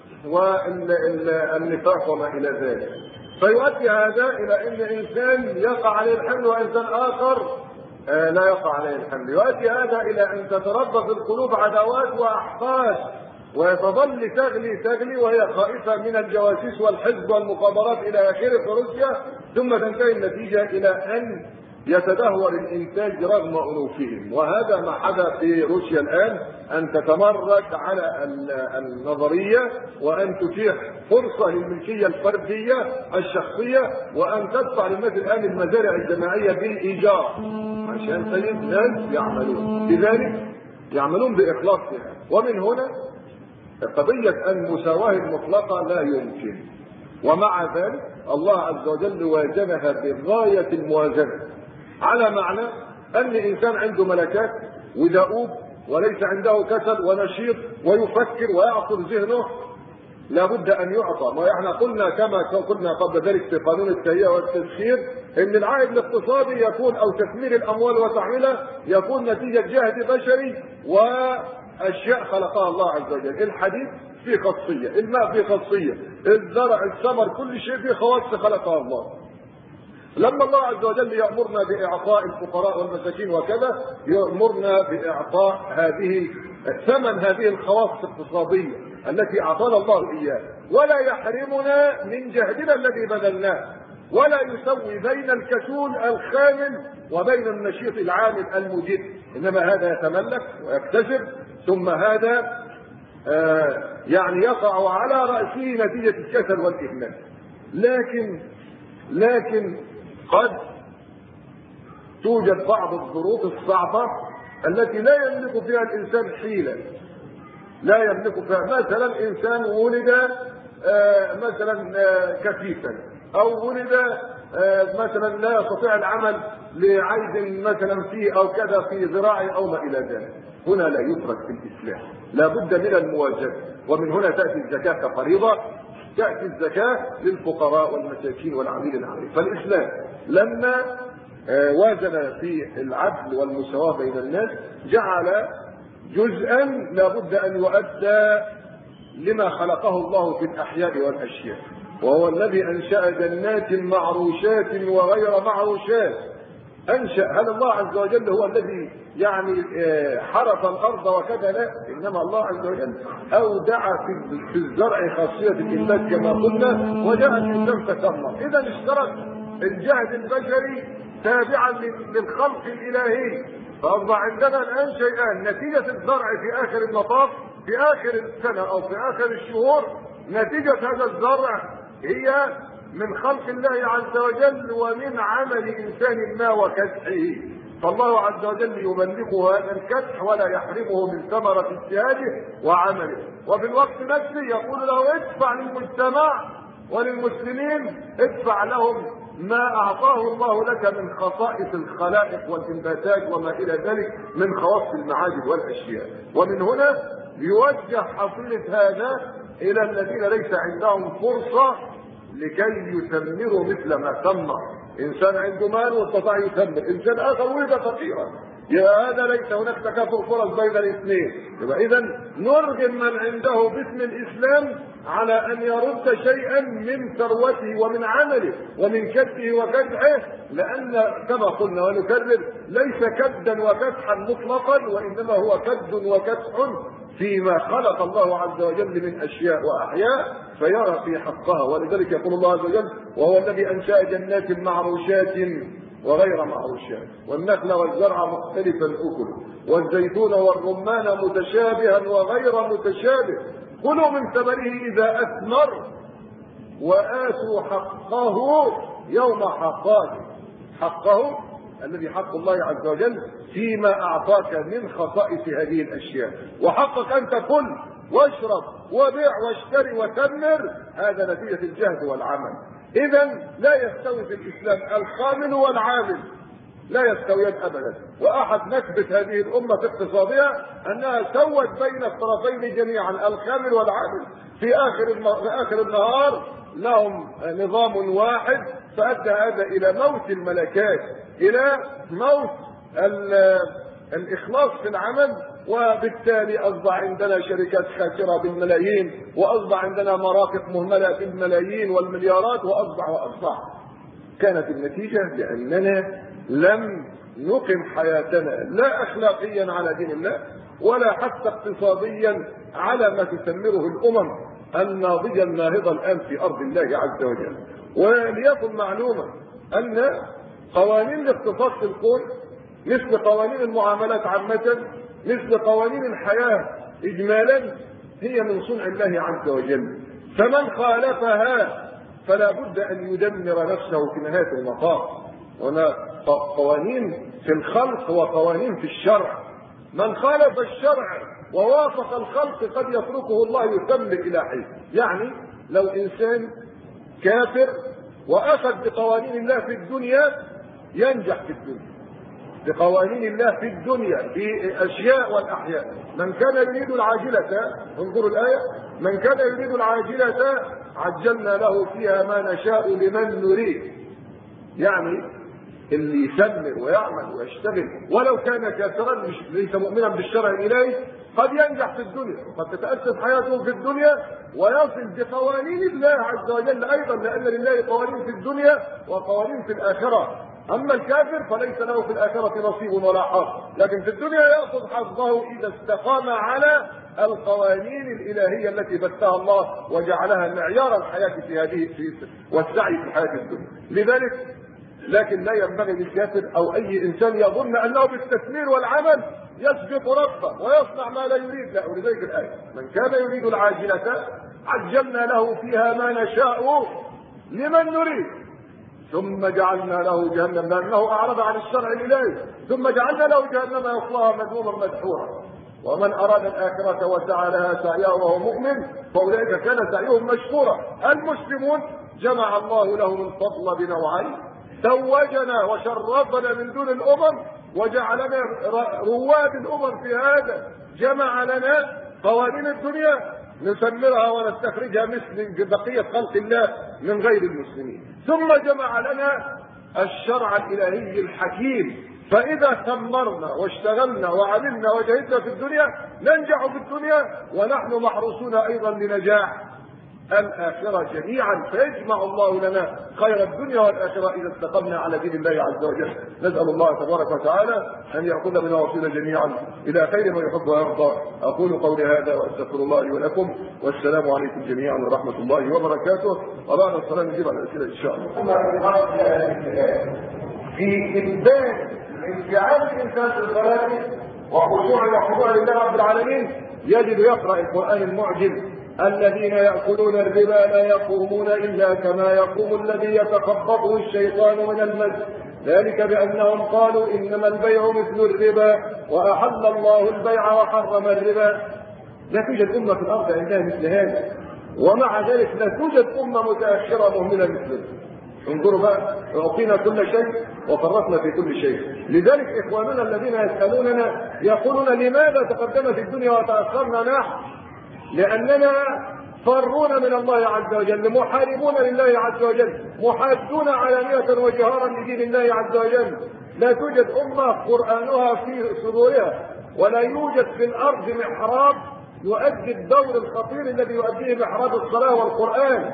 والنفاق وما إلى ذلك. فيؤدي هذا إلى أن إنسان يقع عليه الحمل وإنسان آخر لا يقع عليه الحمل. يؤدي هذا إلى أن تتربى في القلوب عداوات وأحقاد، ويتظل تغلي وهي خائفة من الجواسيس والحزب والمخابرات إلى آخره في روسيا، ثم تنتهي النتيجة إلى أن يتدهور الإنتاج رغم أنوفهم. وهذا ما حدث في روسيا الآن، أن تتمرد على النظرية وأن تتيح فرصة للملكية الفردية الشخصية، وأن تدفع للناس الآن المزارع الجماعية بالإيجار عشان تجد ناس يعملون بذلك، يعملون بإخلاص. ومن هنا قضية المساواة المطلقة لا يمكن، ومع ذلك الله عز وجل واجبها بغاية الموازنة، على معنى أن إنسان عنده ملكات ودؤوب وليس عنده كسل ونشيط ويفكر ويعصر ذهنه، لابد أن يعطى. ما احنا قلنا كما قلنا قبل ذلك في قانون التهيئة والتسخير ان العائد الاقتصادي يكون او تثمير الاموال وتحويلها يكون نتيجة جهد بشري واشياء خلقها الله عز وجل. الحديد فيه خاصية، الماء فيه خاصية، الزرع، الثمر، كل شيء فيه خواص خلقها الله. لما الله عز وجل يأمرنا بإعطاء الفقراء والمساكين وكذا، يأمرنا بإعطاء ثمن هذه الخواص الاقتصادية التي أعطانا الله إياه، ولا يحرمنا من جهدنا الذي بذلناه، ولا يسوي بين الكسول الخامل وبين النشيط العامل المجد، إنما هذا يتملك ويكتسب، ثم هذا يعني يقع على رأسه نتيجة الكسل والإهمال. لكن قد توجد بعض الظروف الصعبة التي لا يملك فيها الإنسان حيلة، لا يملك فيها. مثلا إنسان ولد مثلا كفيفا، أو ولد مثلا لا يستطيع العمل لعيب مثلا فيه أو كذا في ذراعه أو ما إلى ذلك، هنا لا يترك في الإسلام، لا بد من المواجهة. ومن هنا تأتي الزكاة كفريضة، تأتي الزكاة للفقراء والمساكين والعاملين عليه. فالإسلام لما وازن في العدل والمساواة بين الناس جعل جزءا لابد أن يؤدى لما خلقه الله في الأحياء والأشياء، وهو الذي أنشأ جنات معروشات وغير معروشات انشا، هل الله عز وجل هو الذي يعني حرث الارض وكذا؟ لا، انما الله عز وجل اودع في الزرع خاصيه الانبات كما قلنا، وجاء الانسان فثمر. اذا اشترك الجهد البشري تابعا للخلق الالهي. فاصبح عندنا الان شيئان: نتيجه الزرع في اخر المطاف، في اخر السنه او في اخر الشهور، نتيجه هذا الزرع هي من خلق الله عز وجل ومن عمل انسان ما وكدحه. فالله عز وجل يملكه هذا الكدح ولا يحرمه من ثمره اجتهاده وعمله. وفي الوقت نفسه يقول له: ادفع للمجتمع وللمسلمين، ادفع لهم ما اعطاه الله لك من خصائص الخلائق والانباتات وما الى ذلك من خواص المعادن والاشياء. ومن هنا يوجه حصيله هذا الى الذين ليس عندهم فرصه لكي يثمروا مثل ما ثمر. انسان عنده مال واستطاع يثمر، انسان اخر ولد فقيرا، يا هذا ليس هناك تكافؤ فرص بين الاثنين. يبقى اذا نرغم من عنده باسم الاسلام على ان يرد شيئا من ثروته ومن عمله ومن كده وكدحه، لان كما قلنا ونكرر ليس كدا وكدحا مطلقا، وانما هو كد وكدح فيما خلق الله عز وجل من اشياء واحياء فيرى في حقها. ولذلك يقول الله عز وجل: وهو الذي انشا جنات معروشات وغير معروشات والنخل والزرع مختلفا اكله والزيتون والرمان متشابها وغير متشابه كلوا من ثمره اذا اثمر واتوا حقه يوم حصاده. حقه الذي حق الله عز وجل فيما اعطاك من خصائص هذه الاشياء، وحقك ان تكل واشرب وبيع واشتري وثمر، هذا نتيجه الجهد والعمل. اذا لا يستوي في الاسلام الخامل والعامل، لا يستويان ابدا. واحد نكبه هذه الامه اقتصاديا انها سوت بين الطرفين جميعا، الخامل والعامل في اخر النهار لهم نظام واحد، فادى هذا الى موت الملكات، الى موت الاخلاص في العمل، وبالتالي اصبح عندنا شركات خاسره بالملايين، واصبح عندنا مرافق مهمله بالملايين والمليارات، واصبح كانت النتيجه لاننا لم نقم حياتنا لا اخلاقيا على دين الله ولا حتى اقتصاديا على ما تثمره الامم الناضجه الناهضه الان في ارض الله عز وجل. وليكن معلومه ان قوانين الاقتصاد في الكون مثل قوانين المعاملات عامه، مثل قوانين الحياه اجمالا، هي من صنع الله عز وجل، فمن خالفها فلا بد ان يدمر نفسه في نهايه المطاف. هنا قوانين في الخلق وقوانين في الشرع، من خالف الشرع ووافق الخلق قد يتركه الله يكمل الى حين. يعني لو انسان كافر واخذ بقوانين الله في الدنيا ينجح في الدنيا، بقوانين الله في الدنيا في الاشياء والاحياء. من كان يريد العاجله، انظروا الايه: من كان يريد العاجله عجلنا له فيها ما نشاء لمن نريد. يعني اللي يثمر ويعمل ويشتغل ولو كان كافرا ليس مؤمنا بالشرع الالهي قد ينجح في الدنيا، قد تتأسف حياته في الدنيا ويصل بقوانين الله عز وجل ايضا، لان لله قوانين في الدنيا وقوانين في الاخره. اما الكافر فليس له في الاخره نصيب ولا حظ، لكن في الدنيا ياخذ حظه اذا استقام على القوانين الالهيه التي بثها الله وجعلها معيار الحياه في هذه والسعي في الحياه الدنيا. لذلك لكن لا ينبغي للكافر او اي انسان يظن انه بالتثمير والعمل يسبق ربه ويصنع ما لا يريد، لا. ولذلك الايه: من كان يريد العاجله عجلنا له فيها ما نشاء لمن نريد ثم جعلنا له جهنم، لانه اعرض عن الشرع الالهي، ثم جعلنا له جهنم يصلاها مذموما مدحورا. ومن اراد الاخره وسعى لها سعيها وهو مؤمن فاولئك كان سعيهم مشكورا. المسلمون جمع الله لهم الفضل بنوعين: توجنا وشرفنا من دون الامم وجعلنا رواد الامم في هذا. جمع لنا قوانين الدنيا نثمرها ونستخرجها مثل بقيه خلق الله من غير المسلمين، ثم جمع لنا الشرع الالهي الحكيم. فاذا ثمرنا واشتغلنا وعملنا وجهدنا في الدنيا ننجح في الدنيا، ونحن محروسون ايضا لنجاح الآخرة جميعا، فيجمع الله لنا خير الدنيا والآخرة إذا استقمنا على دين الله عز وجل. نسأل الله تبارك وتعالى أن يأخذ بنا وصينا جميعا إلى خير ويحب ويرضى. أقول قولي هذا وأستغفر الله لي ولكم، والسلام عليكم جميعا ورحمة الله وبركاته. وبعد الصلاة نجيب على الأسئلة إن شاء الله. في إثبات انفعال الإنسان في الصلاة وخضوع لله رب العالمين يجب يقرأ القرآن المعجز: الذين يأكلون الربا لا يقومون إلا كما يقوم الذي يتخبطه الشيطان من المس، ذلك بأنهم قالوا إنما البيع مثل الربا وأحل الله البيع وحرم الربا. لا توجد أمة في الأرض عندها مثل هذا، ومع ذلك لا توجد أمة متأخرة مهملة مثله. انظروا بقى، أعطينا كل شيء وفرطنا في كل شيء. لذلك إخواننا الذين يسألوننا يقولون لماذا تقدمت الدنيا وتأخرنا نحن؟ لأننا فرون من الله عز وجل، محاربون لله عز وجل، محادون علانية وجهارا لدين الله عز وجل. لا توجد أمة قرآنها في صدورها، ولا يوجد في الأرض محراب يؤدي الدور الخطير الذي يؤديه محراب الصلاة والقرآن.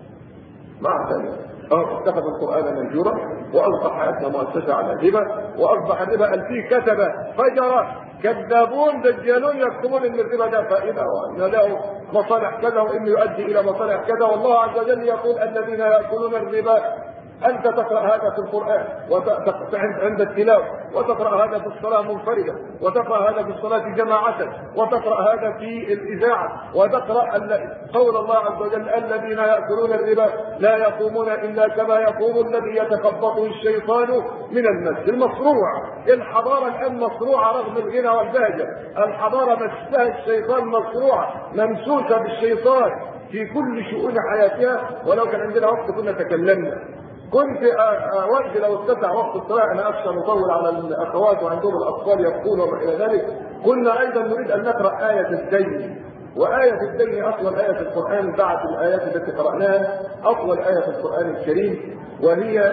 مع ذلك اتخذ القرآن منجورا وأصبح حياتنا مؤسسة على الربا، وأصبح الربا فيه كتبة فجرة كذابون دجالون يكتبون ان الربا ده فائده وان له مصالح كذا وانه يؤدي الى مصالح كذا. والله عز وجل يقول: الذين ياكلون الربا. انت تقرا هذا في القران عند التلاوه، وتقرا هذا في الصلاه منفرده، وتقرا هذا في الصلاه جماعه، وتقرا هذا في الاذاعه، وتقرا قول الله عز وجل: الذين ياكلون الربا لا يقومون الا كما يقوم الذي يتخبطه الشيطان من المس. المصروع الحضاره الان مصروعه رغم الغنى والبهجه، الحضاره مسها الشيطان مصروعه ممسوسه بالشيطان في كل شؤون حياتها. ولو كان عندنا وقت كنا تكلمنا. كنت أود لو اتسع وقت الصلاة أنا أخشى نطول على الأخوات وعندهم الأطفال يبكون وما إلى ذلك. كنا أيضا نريد أن نقرأ آية الدين، وآية الدين أطول آية في القرآن بعد الآيات التي قرأناها، أطول آية في القرآن الكريم، وهي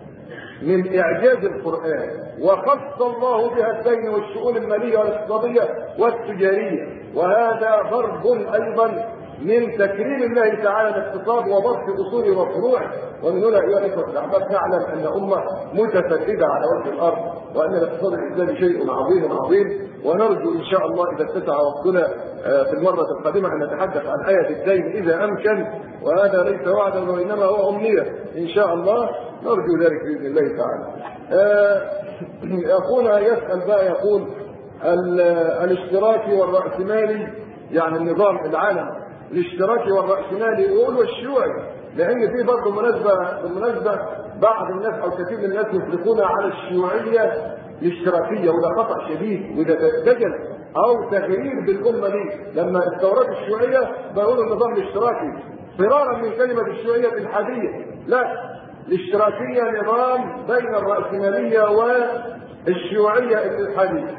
من إعجاز القرآن، وخص الله بها الدين والشؤون المالية والاقتصادية والتجارية. وهذا ضرب أيضا من تكريم الله تعالى الاقتصاد وبسط اصوله وفروعه. ومن هنا ايها الاخوه الاحباب نعلم ان امه متفردة على وجه الارض، وان الاقتصاد الاسلامي شيء عظيم عظيم. ونرجو ان شاء الله اذا اتسع وقتنا في المره القادمه ان نتحدث عن آية الدين اذا امكن، وهذا ليس وعدا وانما هو امنيه ان شاء الله، نرجو ذلك باذن الله تعالى. اخونا يسال بقى يقول: الاشتراكي والراسمالي، يعني النظام العالمي الاشتراكي والرأسمالي يقول والشيوعي، لأن في برضه بالمناسبة بعض الناس أو كثير من الناس يطلقون على الشيوعية الاشتراكية، وده خطأ شديد، وده دجل أو تغيير بالأمة دي. لما استوردت الشيوعية بيقولوا النظام الاشتراكي فرارا من كلمة الشيوعية الإلحادية. لا، الاشتراكية نظام بين الرأسمالية والشيوعية الإلحادية،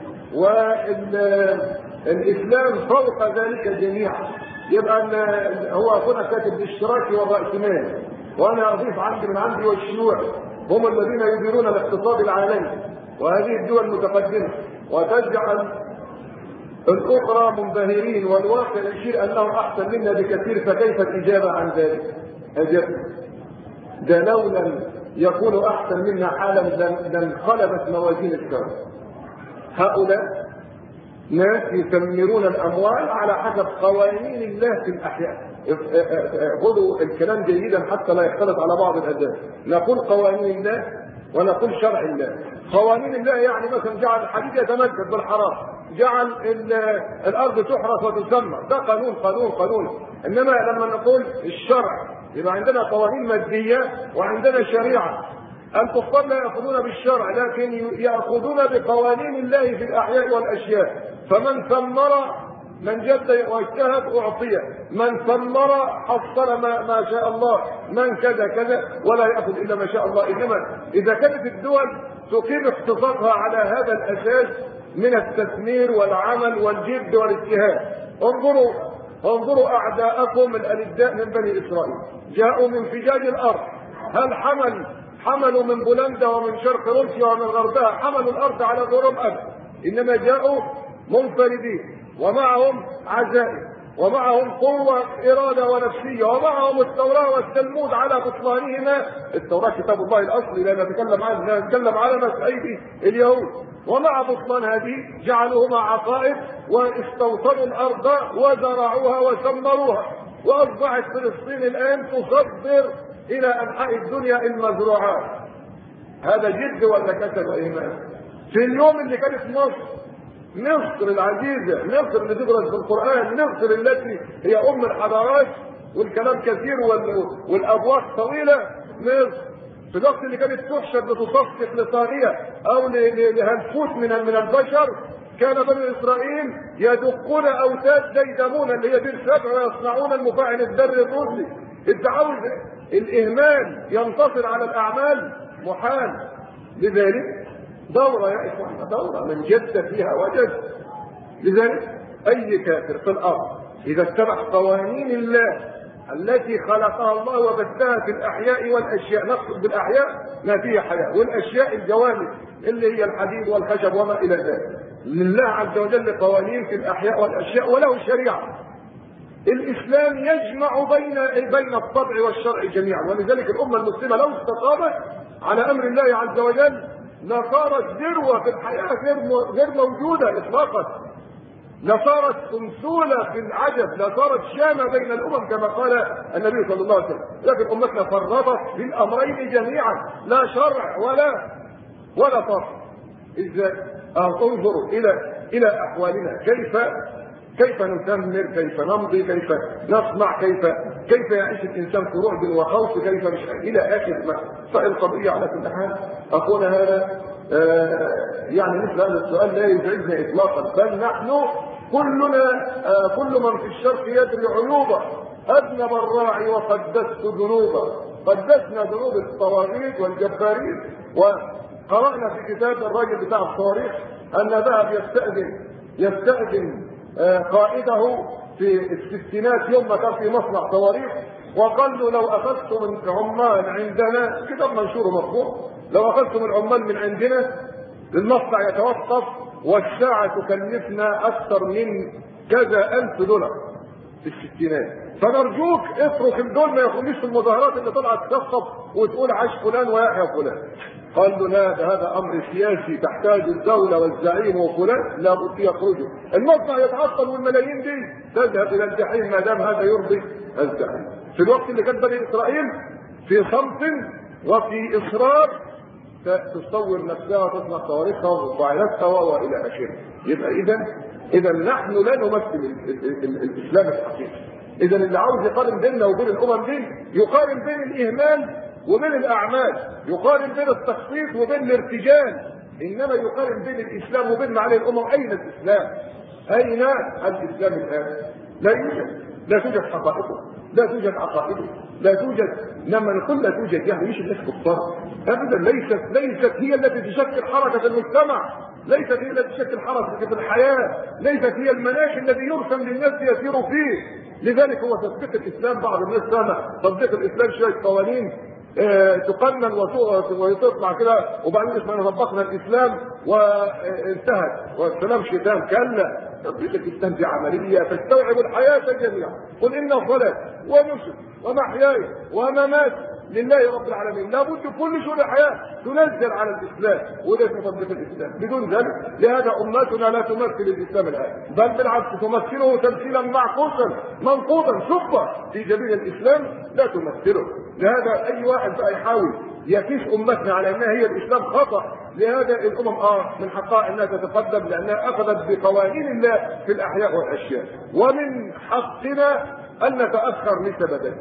والإسلام فوق ذلك جميعا. يبقى هو أخونا كاتب الاشتراكي والرأسمالي، وأنا أضيف عندي من عندي والشيوعي، هم الذين يديرون الاقتصاد العالمي وهذه الدول المتقدمة، وتجعل الأخرى منبهرين، والواقع يشير أنه أحسن منا بكثير. فكيف الإجابة عن ذلك؟ أجب: ده لو لم يكونوا أحسن منا حالا لانقلبت موازين الكون. هؤلاء ناس يثمرون الاموال على حسب قوانين الله في الاحياء. خذوا الكلام جيدا حتى لا يختلط على بعض الاداب. نقول قوانين الله ونقول شرع الله. قوانين الله يعني مثلا جعل الحديد يتمدد بالحرام، جعل الارض تحرث وتسمر، ده قانون قانون قانون. انما لما نقول الشرع يبقى عندنا قوانين ماديه وعندنا شريعه. الكفار لا ياخذون بالشرع لكن ياخذون بقوانين الله في الاحياء والاشياء. فمن ثمر من جد واجتهد اعطيه، من ثمر حصل ما شاء الله، من كذا كذا، ولا ياخذ الا ما شاء الله. انما اذا كانت الدول تقيم اقتصادها على هذا الاساس من التثمير والعمل والجد والاجتهاد. انظروا اعداءكم الالداء من بني اسرائيل، جاءوا من فجاج الارض. هل حملوا من بولندا ومن شرق روسيا ومن غربها، حملوا الارض على ظهورهم ابدا، انما جاءوا منفردين ومعهم عزائم ومعهم قوة إرادة ونفسية، ومعهم التوراة والتلمود على بطلانهما. التوراة كتاب الله الأصلي لا نتكلم عنه، لا نتكلم على مسألة اليهود. ومع بطلان هذه جعلوهما عقائد، واستوطنوا الأرض وزرعوها وسمروها، وأصبحت فلسطين الآن تصدر إلى أنحاء الدنيا المزروعات. هذا جد ولا كسب إيمان؟ في اليوم اللي كانت مصر العزيزة، مصر اللي تدرس في القرآن، مصر التي هي أم الحضارات والكلام كثير والأبواب طويلة، مصر في الوقت اللي كانت تحشد لتصفق لطاغية أو لهنفوت من البشر، كان بني إسرائيل يدقون أوتاد ديدمون اللي هي بير سبع ويصنعون المفاعل الذري الروسي. إنت عاوز الإهمال ينتصر على الأعمال؟ محال. لذلك دورة يا إخوانا، دورة من جد فيها وجد. لذلك أي كافر في الأرض إذا اتبع قوانين الله التي خلقها الله وبثها في الأحياء والأشياء، نقصد بالأحياء ما فيها حياة، والأشياء الجوامد اللي هي الحديد والخشب وما إلى ذلك. لله عز وجل قوانين في الأحياء والأشياء وله شريعة. الإسلام يجمع بين الطبع والشرع جميعا، ولذلك الأمة المسلمة لو استقامت على أمر الله عز وجل لصارت ذروة في الحياة غير موجودة إطلاقا، لصارت تمثولة في العجب، لصارت شامة بين الأمم كما قال النبي صلى الله عليه وسلم. لكن أمتنا فرطت في الأمرين جميعا، لا شرع ولا طبع. إذا انظروا إلى أحوالنا، كيف نثمر، كيف نمضي، كيف نصنع، كيف يعيش الانسان في رعب وخوف، كيف مش الى اخر فالقضيه على كل حال. اقول هذا يعني مثل هذا السؤال لا يزعجنا اطلاقا، بل نحن كلنا كل من في الشرق يدري عيوبه. اذنب الراعي وقدست ذنوبه، قدسنا ذنوب الطواغيت والجبارين. وقرانا في كتاب الراجل بتاع الصواريخ ان ذهب يستأذن قائده في الستينات يوم ما كان في مصنع صواريخ، وقال له لو اخذتم من عمال عندنا، كتاب منشور ومطبوع، لو اخذتم العمال من عندنا المصنع يتوقف والساعه تكلفنا اكثر من كذا $1000 في الستينات، فنرجوك اترك الدول ما يخليش في المظاهرات اللي طلعت تخطف وتقول عاش فلان ويحيى فلان. قال له لا، هذا امر سياسي تحتاج الدوله والزعيم وفلان لابد يخرجوا. المصنع يتعطل والملايين دي تذهب الى الجحيم ما دام هذا يرضي الزعيم. في الوقت اللي كان بني اسرائيل في صمت وفي اصرار تصور نفسها وتصنع صواريخها ومفاعلاتها والى اخره. يبقى اذا نحن لا نمثل الاسلام الحقيقي. اذا اللي عاوز يقارن بيننا وبين الامم دي يقارن بين الاهمال وبين الاعمال، يقارن بين التخطيط وبين الارتجال، انما يقارن بين الاسلام وبين معالي الامم. اين الاسلام؟ اين الاسلام الان؟ لا يوجد، لا توجد حقائقه، لا توجد عقائده، لا توجد، لما نقول لا توجد يعني مش الناس كفار ابدا. ليست هي التي تشكل حركه المجتمع، ليست هي التي تشكل حركه في الحياه، ليست هي المناخ الذي يرسم للناس يسيروا فيه. لذلك هو تطبيق الاسلام، بعض الناس فاهم تطبيق الاسلام شويه قوانين تقنن وتطلع كده وبعدين اسمنا طبقنا الاسلام وانتهت والسلام شتام. كلا، تطبيق الاسلام دي عمليه تستوعب الحياه جميعا. قل ان صلاتي ونسكي ومحياي ومماتي لله رب العالمين. لابد كل شؤون الحياه تنزل على الاسلام، وده تطبيق الاسلام. بدون ذلك لهذا امتنا لا تمثل الاسلام الان، بل بالعكس تمثله تمثيلا معكوسا منقوضا شبه في جبين الاسلام لا تمثله. لهذا اي واحد بقى يحاول يكيس امتنا على انها هي الاسلام خطا. لهذا الامم من حقها انها تتقدم لانها اخذت بقوانين الله في الاحياء والاشياء، ومن حقنا ان نتاخر لسببين.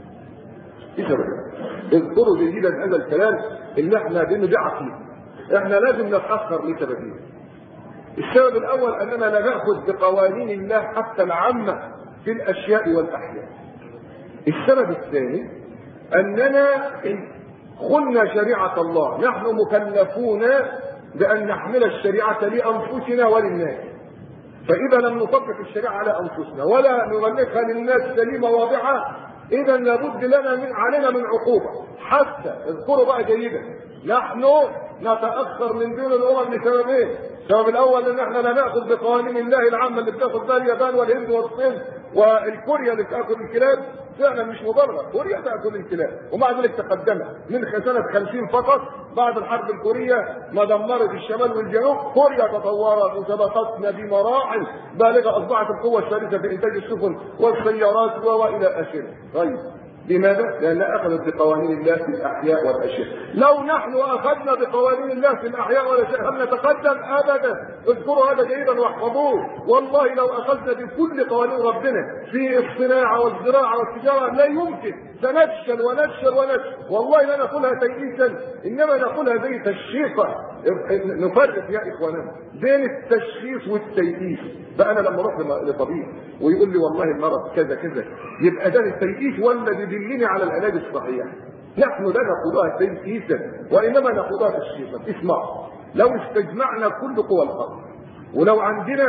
اذكروا جيدا هذا الكلام اللي احنا دي عقيده، احنا لازم نتاخر لسببين. السبب الاول اننا لا ناخذ بقوانين الله حتى العامه في الاشياء والاحياء. السبب الثاني اننا خلنا شريعه الله، نحن مكلفون بان نحمل الشريعه لانفسنا وللناس، فاذا لم نطبق الشريعه على انفسنا ولا نبلغها للناس سليمه واضحه اذا لابد لنا علينا من عقوبه. حتى اذكروا بقى جيدا، نحن نتاخر من دون الامم لسببين. السبب الاول ان احنا لا ناخذ بقوانين الله العامه اللي بتاخذ بها اليابان والهند والصين والكوريا اللي بتاكل الكلاب فعلا مش مبرر، كوريا تاكل الكلاب، ومع ذلك تقدمت من سنه 50 فقط بعد الحرب الكوريه ما دمرت الشمال والجنوب، كوريا تطورت وسبقتنا بمراحل بالغه، اصبحت القوه الثالثه في انتاج السفن والسيارات والى اخره. طيب لماذا؟ لأنها أخذت بقوانين الله في الأحياء والأشياء. لو نحن أخذنا بقوانين الله في الأحياء والأشياء هل نتقدم؟ أبدا. اذكروا هذا جيدا واحفظوه. والله لو أخذنا بكل قوانين ربنا في الصناعة والزراعة والتجارة لا يمكن، سنفشل ونفشل ونفشل. والله لا نقولها تيئيسا، إنما نقولها زي تشخيصا. نفرق يا إخواننا بين التشخيص والتيئيس. فأنا لما أروح لطبيب ويقول لي والله المرض كذا كذا، يبقى ده التيئيس ولا بيدلني على العلاج الصحيح؟ نحن لا نقولها تيئيسا وإنما نقولها تشخيصا. اسمع، لو استجمعنا كل قوى الأرض ولو عندنا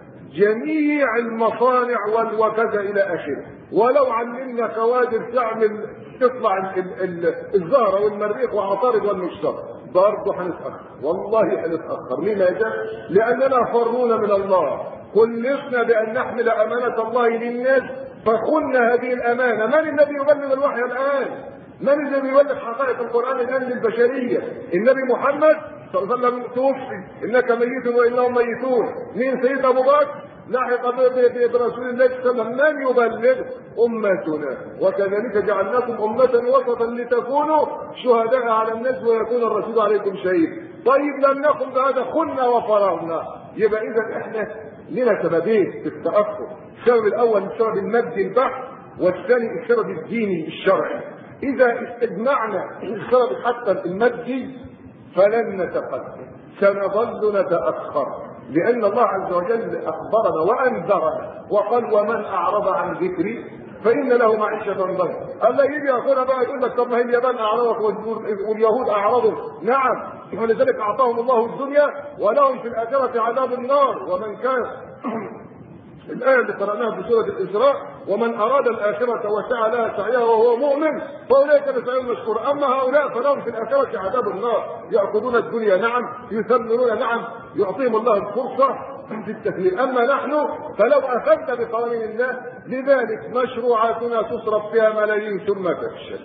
جميع المصانع وكذا إلى آخره، ولو علمنا كوادر تعمل تطلع الزهرة والمريخ وعطارد والمشتري، برضه هنتأخر، والله هنتأخر. لماذا؟ لأننا فرون من الله، كلفنا بأن نحمل أمانة الله للناس فخنا هذه الأمانة. من الذي يبلغ الوحي الآن؟ من الذي يبلغ حقائق القرآن الآن للبشرية؟ النبي محمد صلى الله عليه وسلم توفي، إنك ميت وإنهم ميتون. مين؟ سيدنا أبو بكر لاحق برسول الله صلى الله عليه وسلم. من يبلغ؟ أمتنا. وكذلك جعلناكم أمة وسطا لتكونوا شهداء على الناس ويكون الرسول عليكم شهيد. طيب لم نقم بهذا، خلنا وفرغنا. يبقى إذا إحنا لنا سببين في التأخر. السبب الأول السبب المادي البحث، والثاني السبب الديني الشرعي. إذا استجمعنا السبب حتى المادي فلن نتقدم، سنظل نتأخر، لأن الله عز وجل أخبرنا وأنذرنا وقال ومن أعرض عن ذكري فإن له معيشة ضنكا. الله يجي يقول بقى يقول لك طب ما هي اليابان أعرضت واليهود أعرضوا. نعم، ولذلك أعطاهم الله الدنيا ولهم في الآخرة عذاب النار. ومن كان الآية اللي قرأناها في سورة الإسراء ومن أراد الآخرة وسعى لها سعيها وهو مؤمن فأولئك بسعيهم مشكور. أما هؤلاء فلهم في الآخرة عذاب النار، يأخذون الدنيا نعم، يثمرون نعم، يعطيهم الله الفرصة في التكليف. أما نحن فلو أخذنا بقوانين الله، لذلك مشروعاتنا تصرف فيها ملايين ثم تفشل.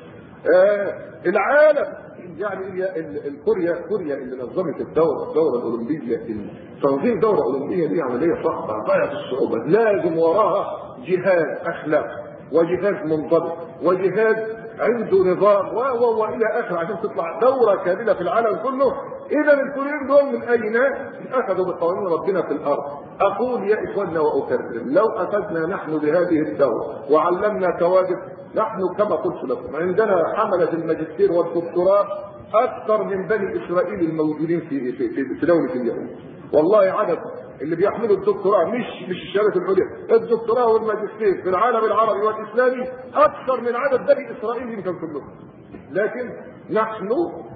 العالم يعني كوريا اللي نظمت الدورة الأولمبية، تنظيم دورة أولمبية دي عملية صعبة غاية الصعوبة، لازم وراها جهاز أخلاق وجهاز منضبط وجهاز عنده نظام وإلى آخر عشان تطلع دورة كاملة في العالم كله. إذا الكوريين دول من أين أخذوا بقوانين ربنا في الأرض؟ أقول يا إخواننا وأكرر، لو أخذنا نحن بهذه الدورة وعلمنا كوادر، نحن كما قلت لكم عندنا حملة الماجستير والدكتوراه أكثر من بني إسرائيل الموجودين في دولة اليهود. والله عدد اللي بيحملوا الدكتوراه مش الشهادة العليا، الدكتوراه والماجستير في العالم العربي والإسلامي أكثر من عدد بني إسرائيل يمكن كلهم. لكن نحن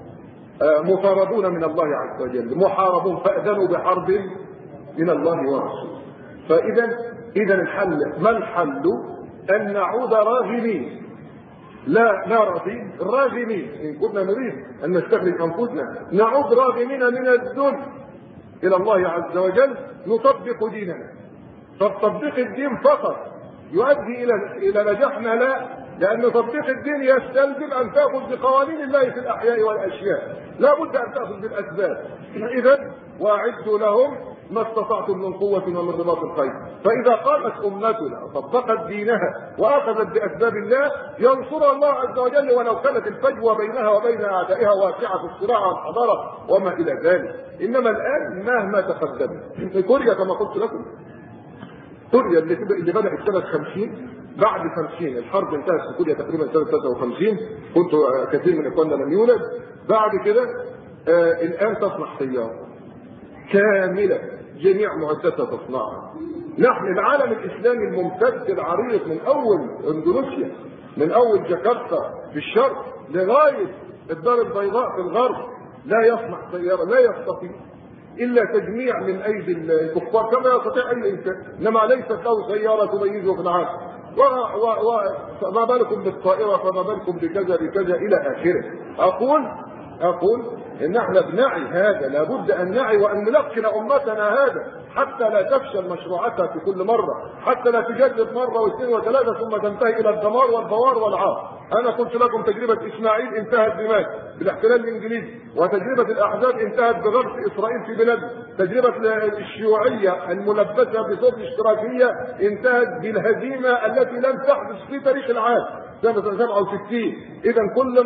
مطاردون من الله عز وجل، محاربون، فأذنوا بحرب من الله ورسوله. فإذا الحل، ما الحل؟ أن نعود راغمين، لا راغبين، راغمين. إن كنا نريد أن نستخرج أنفسنا نعود راغمين من الذل إلى الله عز وجل، نطبق ديننا. فتطبيق الدين فقط يؤدي إلى نجاحنا؟ لا، لأن تطبيق الدين يستلزم أن تأخذ بقوانين الله في الأحياء والأشياء، لا بد أن تأخذ بالأسباب. إذا وأعدوا لهم ما استطعتم من قوة ومن رباط الخيل. فإذا قامت أمتنا طبقت دينها وأخذت بأسباب الله ينصرها الله عز وجل، ولو كانت الفجوة بينها وبين أعدائها واسعة في الصراع والحضارة وما إلى ذلك. إنما الآن مهما تقدمنا، كوريا كما قلت لكم، كوريا اللي بدأت سنة 50، بعد 50 الحرب انتهت في كوريا تقريبا سنة 53، كنت كثير من إخواننا لم يولد. بعد كده الآن تصنع سيارة كاملة جميع مؤسساتها تصنعها. نحن العالم الإسلامي الممتد العريق من أول اندونيسيا، من أول جاكرتا في الشرق لغاية الدار البيضاء في الغرب، لا يصنع سيارة، لا يستطيع إلا تجميع من أيدي الكفار كما يستطيع أي إنسان، إنما ليست له سيارة تميزه في العالم. وما بالكم بالطائرة، فما بالكم بكذا بكذا إلى آخره. أقول ان احنا بنعي هذا، لابد ان نعي وان نلقن امتنا هذا حتى لا تفشل مشروعاتها في كل مره، حتى لا تجدد مره واثنين وثلاثه ثم تنتهي الى الدمار والبوار والعار. انا قلت لكم تجربه اسماعيل انتهت بماذا؟ بالاحتلال الانجليزي، وتجربه الاحزاب انتهت بغرس اسرائيل في بلادنا، تجربه الشيوعيه الملبسه بصوت الاشتراكيه انتهت بالهزيمه التي لم تحدث في تاريخ العالم سنه 67. اذا كل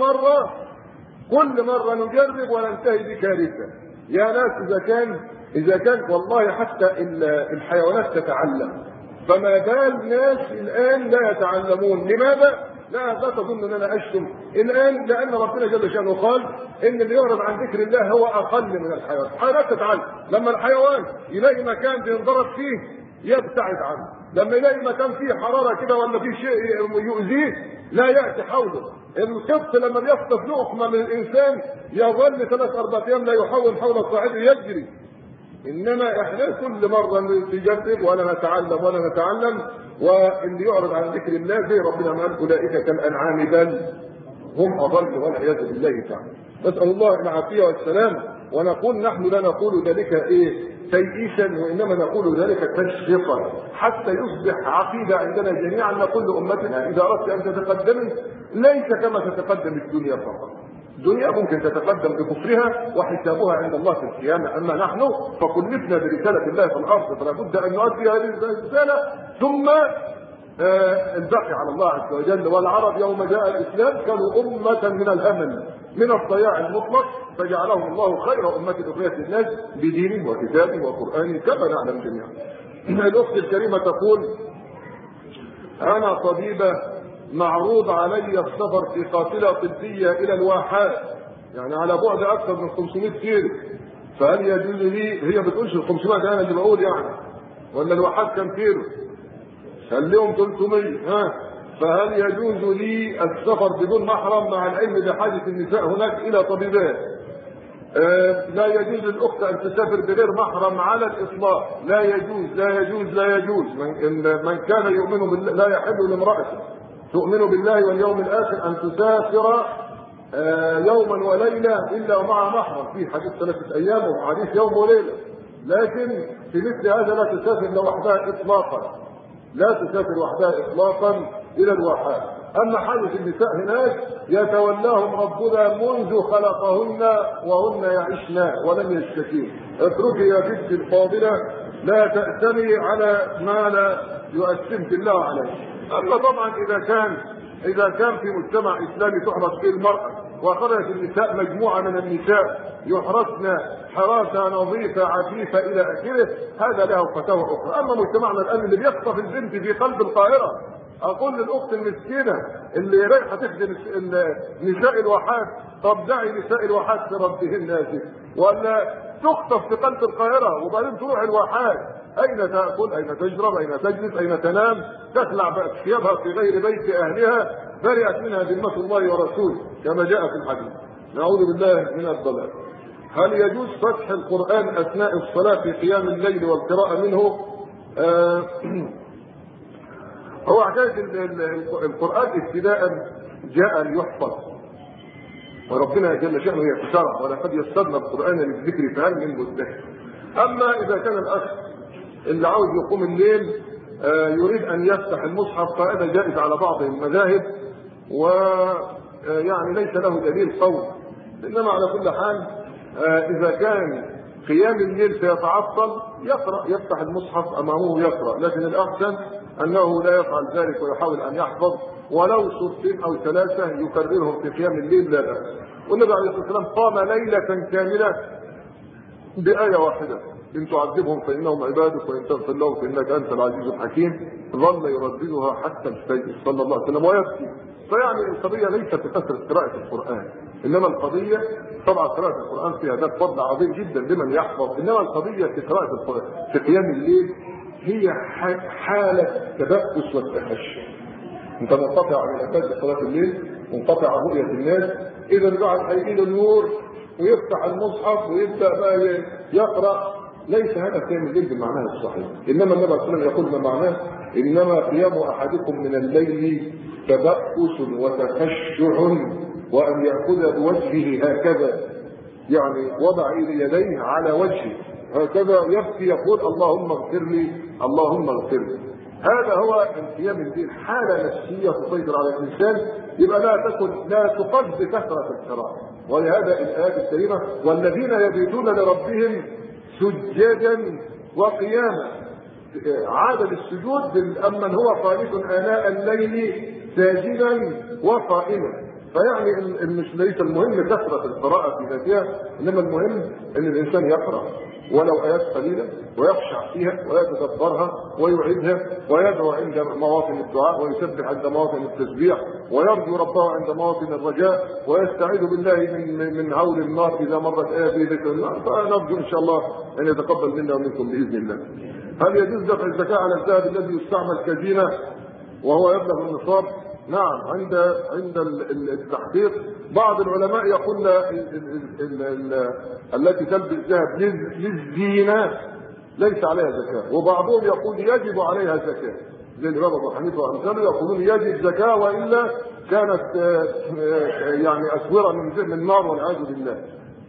مره نجرب وننتهي بكارثه. يا ناس اذا كان والله حتى الحيوانات تتعلم، فما بال ناس الان لا يتعلمون؟ لماذا؟ لا تظن ان انا اشتم الان، لان ربنا جل شانه قال ان اللي يعرض عن ذكر الله هو اقل من الحيوان. الحيوانات تتعلم، لما الحيوان يلاقي مكان بينضرب فيه يبتعد عنه، لما يلاقي مكان فيه حراره كده ولا فيه شيء يؤذيه لا ياتي حوله. القط لما بيخطف لقمه من الانسان يظل 3-4 ايام لا يحول حول صاحبه يجري. انما احنا كل مره نجرب ولا نتعلم، واللي يعرض عن ذكر الله زي ربنا ما قال اولئك كالانعام بل هم اضل والعياذ بالله تعالى. نسال الله العافيه والسلام. ونقول نحن لا نقول ذلك تيئيسا، وانما نقول ذلك تشفيقا حتى يصبح عقيده عندنا جميعا. نقول لامتنا اذا اردت ان تتقدمي ليس كما تتقدم الدنيا فقط. الدنيا ممكن تتقدم بكفرها وحسابها عند الله في القيامه، اما نحن فكلفنا برساله الله في الارض، فلا بد ان نؤدي هذه الرساله ثم البقي على الله عز وجل. والعرب يوم جاء الاسلام كانوا امه من الامل، من الضياع المطلق، فجعلهم الله خير امه اخرجت للناس بدينه وكتابه وقرانه كما نعلم جميعا. الاخت الكريمه تقول: انا طبيبه معروض علي السفر في قافله طبيه الى الواحات، يعني على بعد اكثر من 500 كيلو، فهل يجوز لي؟ هي بتقولش ال 500 ده انا اللي بقول يعني، ولا الواحات كم كيلو؟ خليهم 300. فهل يجوز لي السفر بدون محرم مع العلم بحاجه النساء هناك الى طبيبات؟ لا يجوز للاخت ان تسافر بغير محرم على الاطلاق، لا يجوز لا يجوز لا يجوز. من كان يؤمن بالله لا يحل لامراه تؤمن بالله واليوم الاخر ان تسافر يوما وليله الا مع محرم، في حديث 3 ايام وحديث يوم وليله. لكن في مثل هذا لا تسافر لوحدها اطلاقا، لا تسافر وحدها اطلاقا الى الواحات. اما حاجه النساء هناك يتولاهم ربنا منذ خلقهن وهن يعشن ولم يشتكين. اتركي يا بنتي الفاضله لا تأتمي على ما لا يؤسمك الله عليه. اما طبعا اذا كان في مجتمع اسلامي تحرص فيه المراه وخرجت النساء مجموعه من النساء يحرصن حراسه نظيفه عفيفه الى اخره، هذا له فتاوى اخرى. اما مجتمعنا الان اللي بيخطف البنت في قلب القاهره، اقول للاخت المسكينه اللي رايحه تخدم نساء الواحات: طب دعي نساء الواحات في ربهن نازل، ولا تخطف في قلب القاهره وبعدين تروح الواحات، اين تاكل؟ اين تشرب؟ اين تجلس؟ اين تنام؟ تخلع ثيابها في غير بيت اهلها، برئت منها ذمه الله ورسوله كما جاء في الحديث. نعوذ بالله من الضلال. هل يجوز فتح القران اثناء الصلاه في قيام الليل والقراءه منه؟ هو حكايه القران ابتداء جاء ليحفظ، وربنا جل شانه يتشرع: ولقد يسرنا القران للذكر فهل من مدكر. اما اذا كان الاخ اللي عاوز يقوم الليل يريد ان يفتح المصحف، فهذا جائز على بعض المذاهب، ويعني ليس له دليل قوي. انما على كل حال اذا كان قيام الليل سيتعطل يفتح المصحف امامه يقرا، لكن الاحسن انه لا يفعل ذلك ويحاول ان يحفظ ولو سورتين او 3 يكررهم في قيام الليل لا باس. والنبي عليه الصلاه والسلام قام ليله كامله بايه واحده: ان تعذبهم فانهم عبادك وان تغفر لهم فانك انت العزيز الحكيم. ظل يرددها حتى السيد صلى الله عليه وسلم ويبكي. فيعني القضيه ليست بكثره قراءه القران، انما القضيه طبعا قراءه القران فيها ذات فضل عظيم جدا لمن يحفظ، انما القضيه في قراءه القران في قيام الليل هي حاله تبأس والتهشم. انت منقطع عن العباده صلاه الليل، منقطع عن رؤيه الناس، اذا الواحد هيجي له النور ويفتح المصحف ويبدا بقى يقرا، ليس هذا قيام الليل بمعناه الصحيح. انما النبي صلى الله عليه وسلم يقول ما معناه: انما قيام احدكم من الليل تبأس وتخشع وان يأخذ بوجهه هكذا يعني وضع يديه على وجهه هكذا يبكي يقول اللهم اغفر لي اللهم اغفر لي. هذا هو انقيام الدين، حاله نفسيه تسيطر على الانسان. يبقى لا تقد بكثره القراءه. ولهذا الايات الكريمه والذين يبيتون لربهم سجدا وقياما، عاد للسجود امن هو قانت اناء الليل ساجدا وقائما. فيعني مش ليس المهم كثره القراءه في ذاتها، انما المهم ان الانسان يقرا ولو ايات قليله ويخشع فيها ويتدبرها ويعيدها ويدعو عند مواطن الدعاء ويسبح عند مواطن التسبيح ويرجو ربه عند مواطن الرجاء ويستعيذ بالله من هول النار اذا مرت ايه في ذكر النار. فنرجو ان شاء الله ان يتقبل منا ومنكم باذن الله. هل يجوز دفع الزكاه على الذهب الذي يستعمل كزينه وهو يبلغ النصاب؟ نعم، عند التحقيق بعض العلماء يقول التي تلبس ذهب للزينة ليس عليها زكاة، وبعضهم يقول يجب عليها زكاة زي الإمام أبو حنيفة وأمثاله يقولون يجب زكاة وإلا كانت يعني أسورة من نار والعياذ بالله.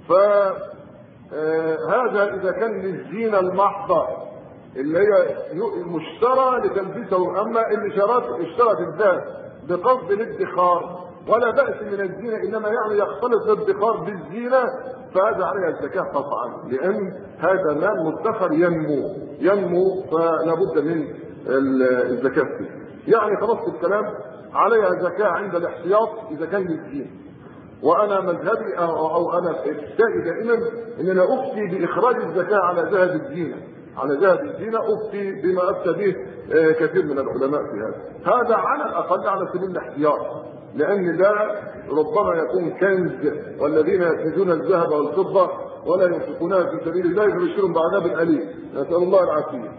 فهذا إذا كان للزينة المحضة اللي هي مشترى لتلبسه، أما اللي اشترت الذهب بقصد الادخار ولا بأس من الزينة، إنما يعني يختلط الادخار بالزينة فهذا عليها الزكاة قطعا، لأن هذا مال مدخر ينمو فلا بد من الزكاة فيه. يعني خلاص الكلام عليها زكاة عند الاحتياط إذا كان للزينة. وأنا مذهبي أو أنا ابتدائي دائما إن أنا أفتي بإخراج الزكاة على ذهب الزينة، على ذهب الزينة أفتي بما أفتى به كثير من العلماء في هذا على الأقل على سبيل الاحتياط، لأن ده ربما يكون كنز، والذين يكنزون الذهب والفضة ولا ينفقونها في سبيل الله فبشرهم بعذاب أليم، نسأل الله العافية.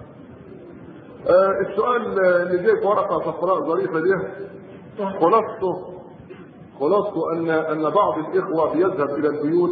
السؤال اللي جاي في ورقة صفراء ظريفة دي خلاصته أن بعض الإخوة بيذهب إلى البيوت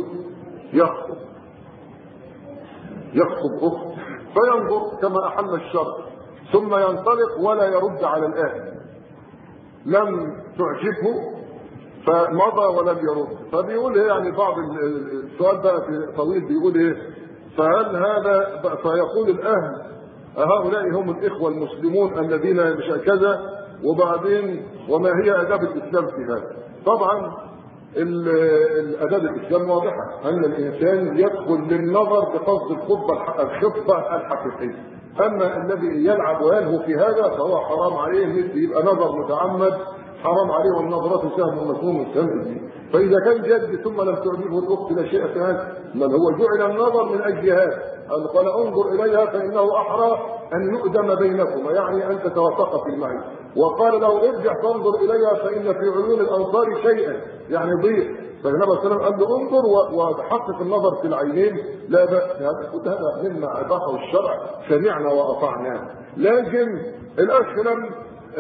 يخطب أخت فينظر كما أحل الشرع ثم ينطلق ولا يرد على الآن، لم تعجبه فمضى ولم يرد. فبيقول ايه يعني بعض السؤال بقى طويل بيقول ايه، فهل هذا فيقول الأهل هؤلاء هم الإخوة المسلمون الذين مش كذا، وبعدين وما هي آداب الإسلام في هذا؟ طبعا الآداب الإسلام واضحة، أن الإنسان يدخل للنظر بقصد الخطبة الحقيقية، أما الذي يلعب ويلهو في هذا فهو حرام عليه، يبقى نظر متعمد حرام عليه، والنظرات سهم مسموم السهم. فإذا كان جد ثم لم تعجبه الأخت لا شيء في هذا، بل هو جعل النظر من أجل هذا، قال انظر إليها فإنه أحرى أن يؤدم بينكما، يعني أن تتوافق في المعنى. وقال له ارجع فانظر إليها فإن في عيون الأنصار شيئا، يعني ضيق. فالنبي صلى الله عليه وسلم قال له انظر وحقق النظر في العينين لا بأس. هذا مما أباحه الشرع، سمعنا وأطعنا. لكن الأخ لم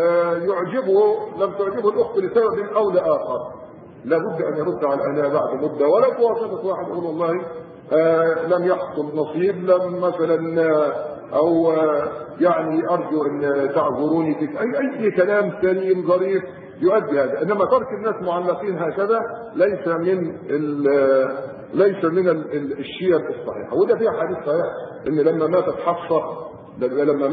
تعجبه الأخت لسبب أو لآخر، لابد أن يرد على الأهل بعد مدة، ولا بواسطة واحد يقول والله لم يحصل نصيب، لم مثلا أو يعني أرجو أن تعذروني في أي كلام سليم ظريف يؤدي هذا. إنما ترك الناس معلقين هكذا ليس من الشيم الصحيحة. وده فيها حديث صحيح إن لما ماتت حفصة، لما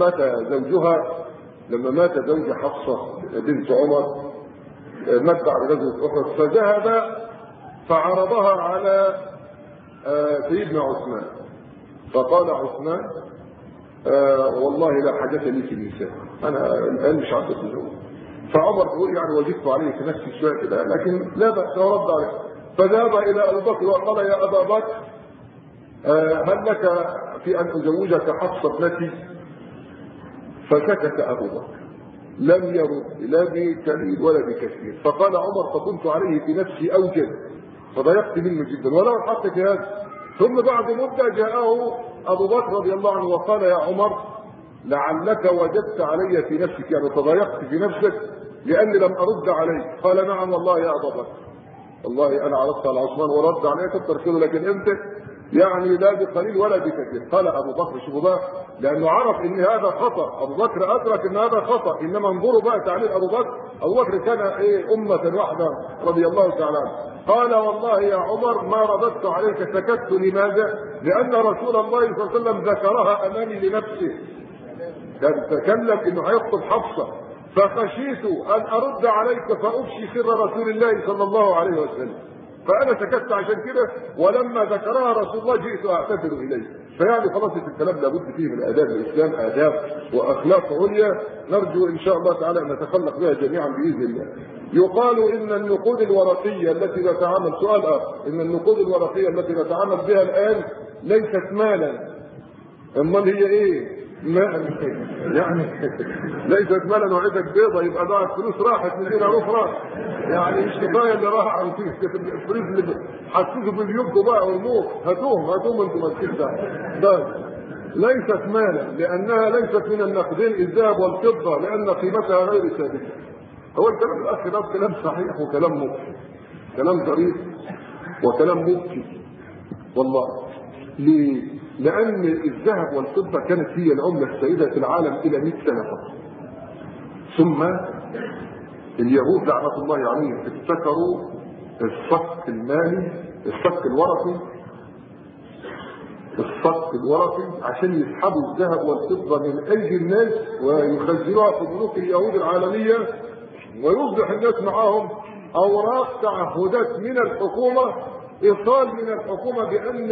مات زوج حفصة بنت عمر، مات بعد غزوة أحد، فذهب فعرضها على سيدنا عثمان، فقال عثمان والله لا حاجة لي في النساء، أنا الآن مش عارف أتزوج. فعمر يقول يعني وجدت عليه في نفسي شوية كده، لكن لا بأس ورد عليه. فذهب إلى أبي بكر وقال يا أبا بكر هل لك في أن أزوجك حفصة ابنتي؟ فسكت أبو بكر لم يرد لا بكليل ولا بكثير. فقال عمر فكنت عليه في نفسي أوجد، فضيقت منه جدا ولا حتى في هذا. ثم بعد مدة جاءه أبو بكر رضي الله عنه وقال يا عمر لعلك وجدت علي في نفسك، يعني تضايقت في نفسك لأني لم أرد عليك. قال نعم والله يا أبا بكر، والله أنا عرضت على عثمان ورد عليك كتر خيره، لكن أنت يعني لا بقليل ولا بكثير. قال أبو بكر شوفوا بقى، لأنه عرف إن هذا خطأ، أبو بكر أدرك إن هذا خطأ. إنما انظروا بقى تعليل أبو بكر، أبو بكر كان أمة واحدة رضي الله تعالى عنه. قال والله يا عمر ما رددت عليك، سكت. لماذا؟ لأن رسول الله صلى الله عليه وسلم ذكرها أمامي لنفسه، كان تكلم إنه هيخطب حفصة، فخشيت أن أرد عليك فأفشي سر رسول الله صلى الله عليه وسلم، فأنا سكت عشان كده. ولما ذكرها رسول الله جئت أعتذر إليه. فيعني خلاص الكلام لابد فيه من آداب الإسلام، آداب وأخلاق عليا نرجو إن شاء الله تعالى أن نتخلق بها جميعا بإذن الله. يقال إن النقود الورقية التي نتعامل، سؤال آخر، إن النقود الورقية التي نتعامل بها الآن ليست مالا، أمال هي إيه؟ يعني ليست مالا وعدك بيضة، يبقى ضاعت فلوس راحت من هنا أخرى، يعني مش كفاية اللي راح عن الفلوس اللي حسسوا باليوم بقى والموت، هاتوهم انتم ماسكين ده. ليست مالا لأنها ليست من النقدين الذهب والفضة، لأن قيمتها غير ثابتة. هو الكلام الأخ ده كلام صحيح وكلام مبكي، كلام ظريف وكلام مبكي والله. ليه؟ لأن الذهب والفضة كانت هي العملة السائدة في العالم إلى 100 سنة فقط، ثم اليهود لعنة الله عليهم ابتكروا الصك المالي، الصك الورقي عشان يسحبوا الذهب والفضة من أيدي الناس ويخزنوها في بنوك اليهود العالمية، ويصبح الناس معاهم أوراق تعهدات من الحكومة، إيصال من الحكومة بأن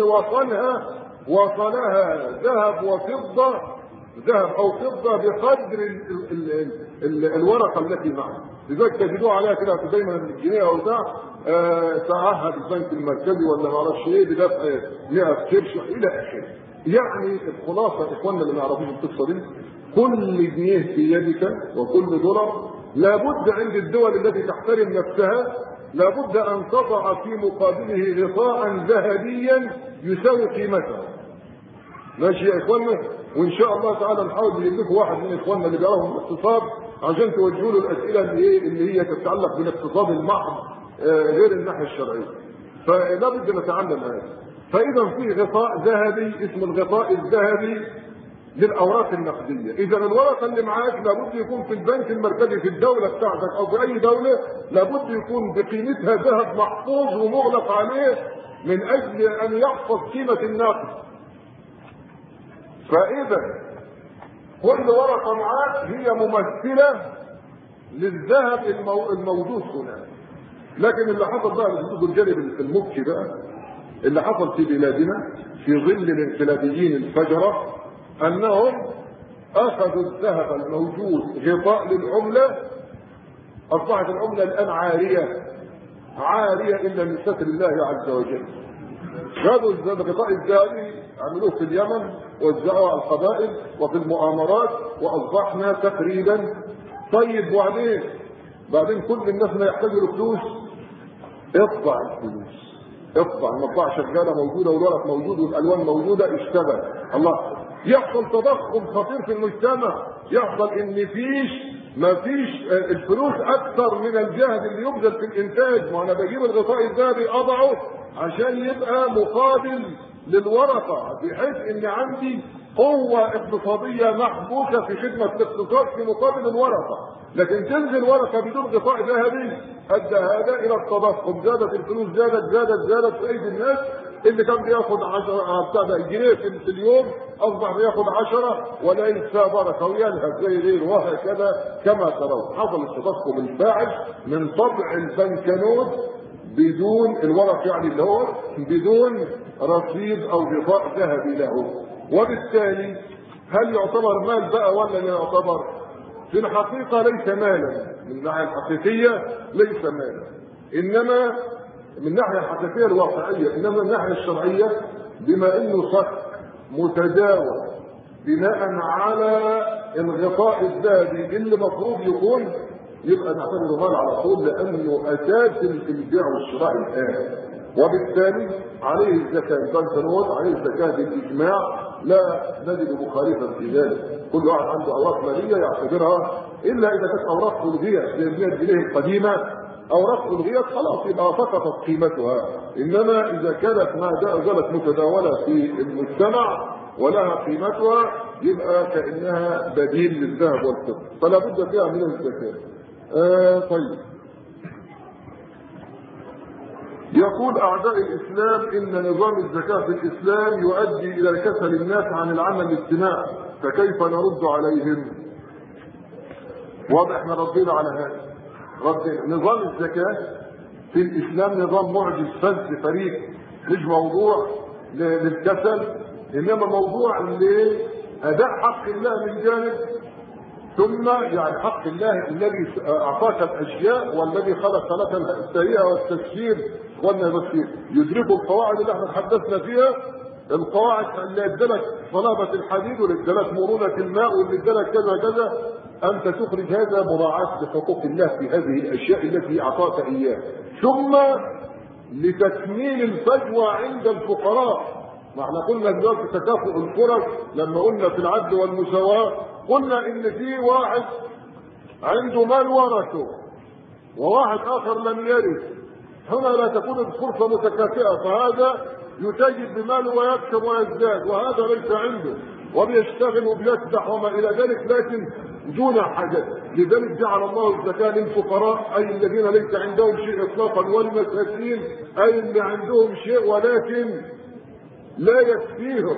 وصلها ذهب وفضة، ذهب أو فضة بقدر الورقة التي معها. لذلك تجدوها عليها كده دايما الجنيه أو بتاع تعهد البنك المركزي ولا ما اعرفش ايه بدفع 100 قرش الى اخره. يعني الخلاصه اخواننا اللي ما يعرفوش القصه دي، كل جنيه في يدك وكل دولار لابد عند الدول التي تحترم نفسها لابد ان تضع في مقابله غطاء ذهبيا يساوي قيمته. ماشي يا اخواننا؟ وان شاء الله تعالى نحاول نجيب لكم واحد من اخواننا اللي بيعرفوا الاقتصاد عشان توجهوا له الاسئله اللي هي تتعلق بالاقتصاد المحض غير الناحيه الشرعيه. فلا بد نتعلم هذا. فاذا في غطاء ذهبي اسمه الغطاء الذهبي للاوراق النقديه. اذا الورقه اللي معاك لابد يكون في البنك المركزي في الدوله بتاعتك او في اي دوله لابد يكون بقيمتها ذهب محفوظ ومغلق عليه من اجل ان يحفظ قيمه النقد. فاذا كل ورقه معاك هي ممثله للذهب الموجود هنا. لكن اللي حصل بقى الجانب المبكي بقى اللي حصل في بلادنا في ظل الانقلابيين الفجره انهم اخذوا الذهب الموجود غطاء للعمله، اصبحت العمله الان عاريه الا من ستر الله عز وجل. خذوا الغطاء الذهبي عملوه في اليمن ووزعوه على القبائل وفي المؤامرات واصبحنا تقريبا طيب. بعدين كل الناس ما يحتاجوا الفلوس، اطبع الفلوس، اطبع المطبعه شغاله موجوده والورق موجود والالوان موجوده، اشتغل. الله، يحصل تضخم خطير في المجتمع، يحصل ان ما فيش الفلوس اكثر من الجهد اللي يبذل في الانتاج. ما انا بجيب الغطاء الذهبي اضعه عشان يبقى مقابل للورقه، بحيث ان عندي قوة اقتصادية محبوسة في خدمة الاقتصاد في مقابل الورقة. لكن تنزل ورقة بدون غطاء ذهبي ادى هذا الى التضخم، زادت الفلوس زادت في ايدي الناس. اللي كان بياخد 10 جنيه في اليوم اصبح بياخد 10 ولا ينسى بركة وينهب زي غيره، وهكذا كما ترون حصل التضخم الفاحش من طبع البنكنوت بدون الورق، يعني اللي هو بدون رصيد او غطاء ذهبي له. وبالتالي هل يعتبر مال بقى ولا لا يعتبر؟ في الحقيقة ليس مالا، من الناحية الحقيقية ليس مالا، انما من الناحية الحقيقية الواقعية، انما من الناحية الشرعية بما انه صك متداول بناء على الغطاء الذهبي اللي مفروض يكون، يبقى نعتبره مال على طول لانه اساس البيع والشراء الان. وبالتالي عليه الزكاة، البنكنوت عليه الزكاة بالاجماع، لا نجد مخالفا في ذلك. كل واحد عنده اوراق ماليه يعتبرها، الا اذا كانت اوراق الغيت زي 100 جنيه القديمه، اوراق الغيت خلاص يبقى سقطت قيمتها. انما اذا كانت ما زالت متداوله في المجتمع ولها قيمتها يبقى كانها بديل للذهب والفضه، فلا بد فيها من الزكاه. طيب، يقول أعداء الإسلام إن نظام الزكاة في الإسلام يؤدي إلى كسل الناس عن العمل الاجتماعي، فكيف نرد عليهم؟ واضح احنا ردينا على هذا. ردينا نظام الزكاة في الإسلام نظام معجز فذ فريد، مش موضوع للكسل، إنما موضوع لأداء حق الله من جانب، ثم يعني حق الله الذي أعطاك الأشياء والذي خلق لك التهيئة والتسيير. وانا بس يدركوا القواعد اللي احنا تحدثنا فيها، القواعد اللي ادالك صلابة الحديد واللي ادالك مرونة الماء واللي ادالك كذا كذا، انت تخرج هذا مراعاة لحقوق الله في هذه الاشياء التي اعطاك اياها. ثم لتكميل الفجوة عند الفقراء. ما احنا قلنا دلوقتي تكافؤ الفرص، لما قلنا في العدل والمساواة قلنا ان في واحد عنده مال ورثه وواحد اخر لم يرث، هنا لا تكون الفرصة متكافئة، فهذا يتاجر بماله ويكسب ويزداد وهذا ليس عنده وبيشتغل وبيكدح وما الى ذلك، لكن دون حاجة. لذلك جعل الله الزكاة للفقراء، اي الذين ليس عندهم شيء اطلاقا، والمساكين اي اللي عندهم شيء ولكن لا يكفيهم.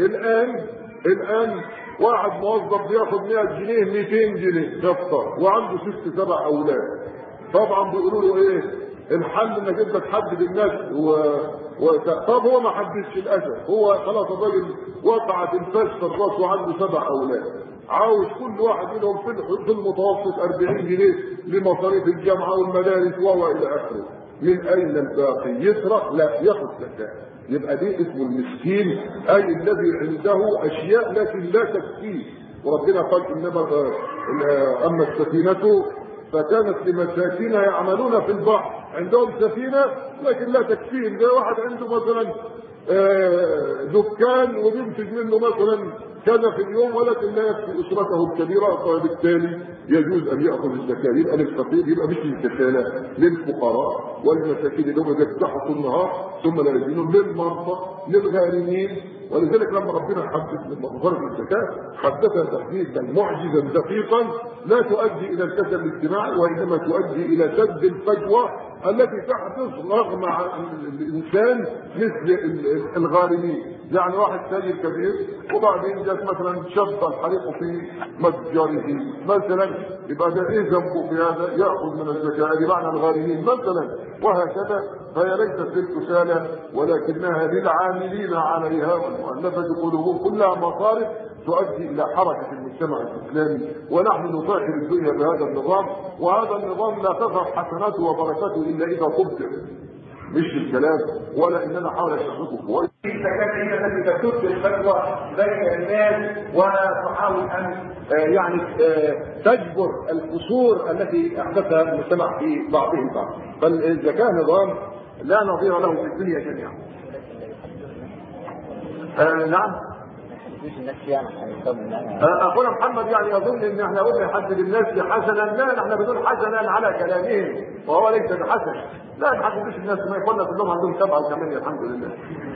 الان واحد موظف بياخد 100 جنيه 200 جنيه دفتر وعنده 6 7 اولاد، طبعا بيقولوا له ايه الحل؟ انك انت تحدد الناس طب هو ما حددش للاسف، هو خلاص الراجل وقعت الفاس في الراس وعنده 7 اولاد، عاوز كل واحد منهم في المتوسط 40 جنيه لمصاريف الجامعه والمدارس والى اخره. من اين الباقي؟ يسرق؟ لا، ياخذ زكاه. يبقى دي اسمه المسكين، اي الذي عنده اشياء لكن لا تكفيه. وربنا قال انما اما السفينه فكانت لمساكين يعملون في البحر، عندهم سفينه لكن لا تكفيهم. زي واحد عنده مثلا دكان وبينتج منه مثلا كذا في اليوم ولكن لا يكفي اسرته الكبيره، فبالتالي يجوز ان ياخذ الزكاه. يبقى للفقير، يبقى مش للكسالى، للفقراء والمساكين اللي هم بيفتحوا طول النهار ثم لا يجدون، للمرضى، للغارمين. ولذلك لما ربنا حدث لما فرض الزكاه حدثها تحديدا معجزا دقيقا لا تؤدي الى الكسل الاجتماعي، وانما تؤدي الى سد الفجوه التي تحدث رغم الانسان مثل الغارمين. يعني واحد تاجر كبير وبعدين جاء مثلا شب الحريق في متجره مثلا، يبقى ده ايه ذنبه في هذا؟ ياخذ من الزكاه بمعنى الغارمين مثلا، وهكذا. فهي ليست للكسالى ولكنها للعاملين عليها والمؤلفه قلوبهم، كلها مصارف تؤدي الى حركه المجتمع الاسلامي. ونحن نطهر الدنيا بهذا النظام، وهذا النظام لا تظهر حسناته وبركاته الا اذا طبق، مش الكلام ولا ان انا احاول اشرحه كويس. الزكاه هي التي تسد الفجوه بين الناس وتحاول ان يعني تجبر القصور التي احدثها المجتمع في بعضه البعض. فالزكاه نظام لا نظير له في الدنيا جميعا. نعم. اخونا محمد يعني يظن ان احنا قلنا نحدد الناس بحسنا، لا احنا بنقول حسنا على كلامهم وهو ليس بحسن. لا ما نحددش الناس، ما يقولنا كلهم عندهم 7 و8 الحمد لله.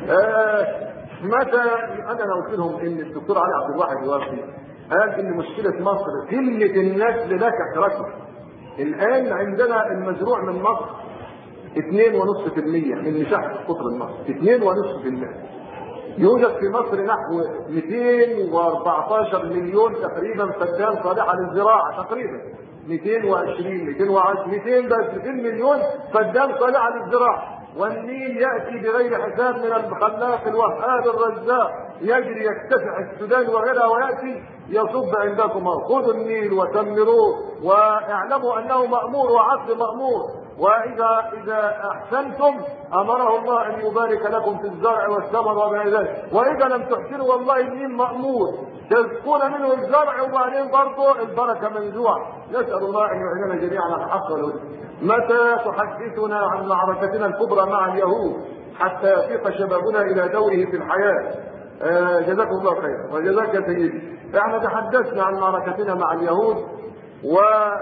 متى انا قلت لهم ان الدكتور علي عبد الواحد الوافي قال ان مشكله مصر قله النسل لا كثرته. الان عندنا المزروع من مصر 2.5% من مساحه قطر مصر، 2.5%. يوجد في مصر نحو 214 مليون تقريبا فدان صالحه للزراعه، تقريبا 220 200 مليون فدان صالحه للزراعه. والنيل ياتي بغير حساب من الخلاق الوهاب الرزاق، يجري يكتسح السودان وغيرها وياتي يصب عندكم. خذوا النيل وثمروه واعلموا انه مامور وعبد مامور. واذا احسنتم امره الله ان يبارك لكم في الزرع والثمر وما الى ذلك، واذا لم تحسنوا والله النيل مامور تسقون منه الزرع وبعدين برضه البركه منزوعه. نسال الله ان يعيننا جميعا على الحق والهدى. متى تحدثنا عن معركتنا الكبرى مع اليهود حتى يفيق شبابنا الى دوره في الحياه؟ جزاكم الله خيرا وجزاك يا سيدي. احنا تحدثنا عن معركتنا مع اليهود، و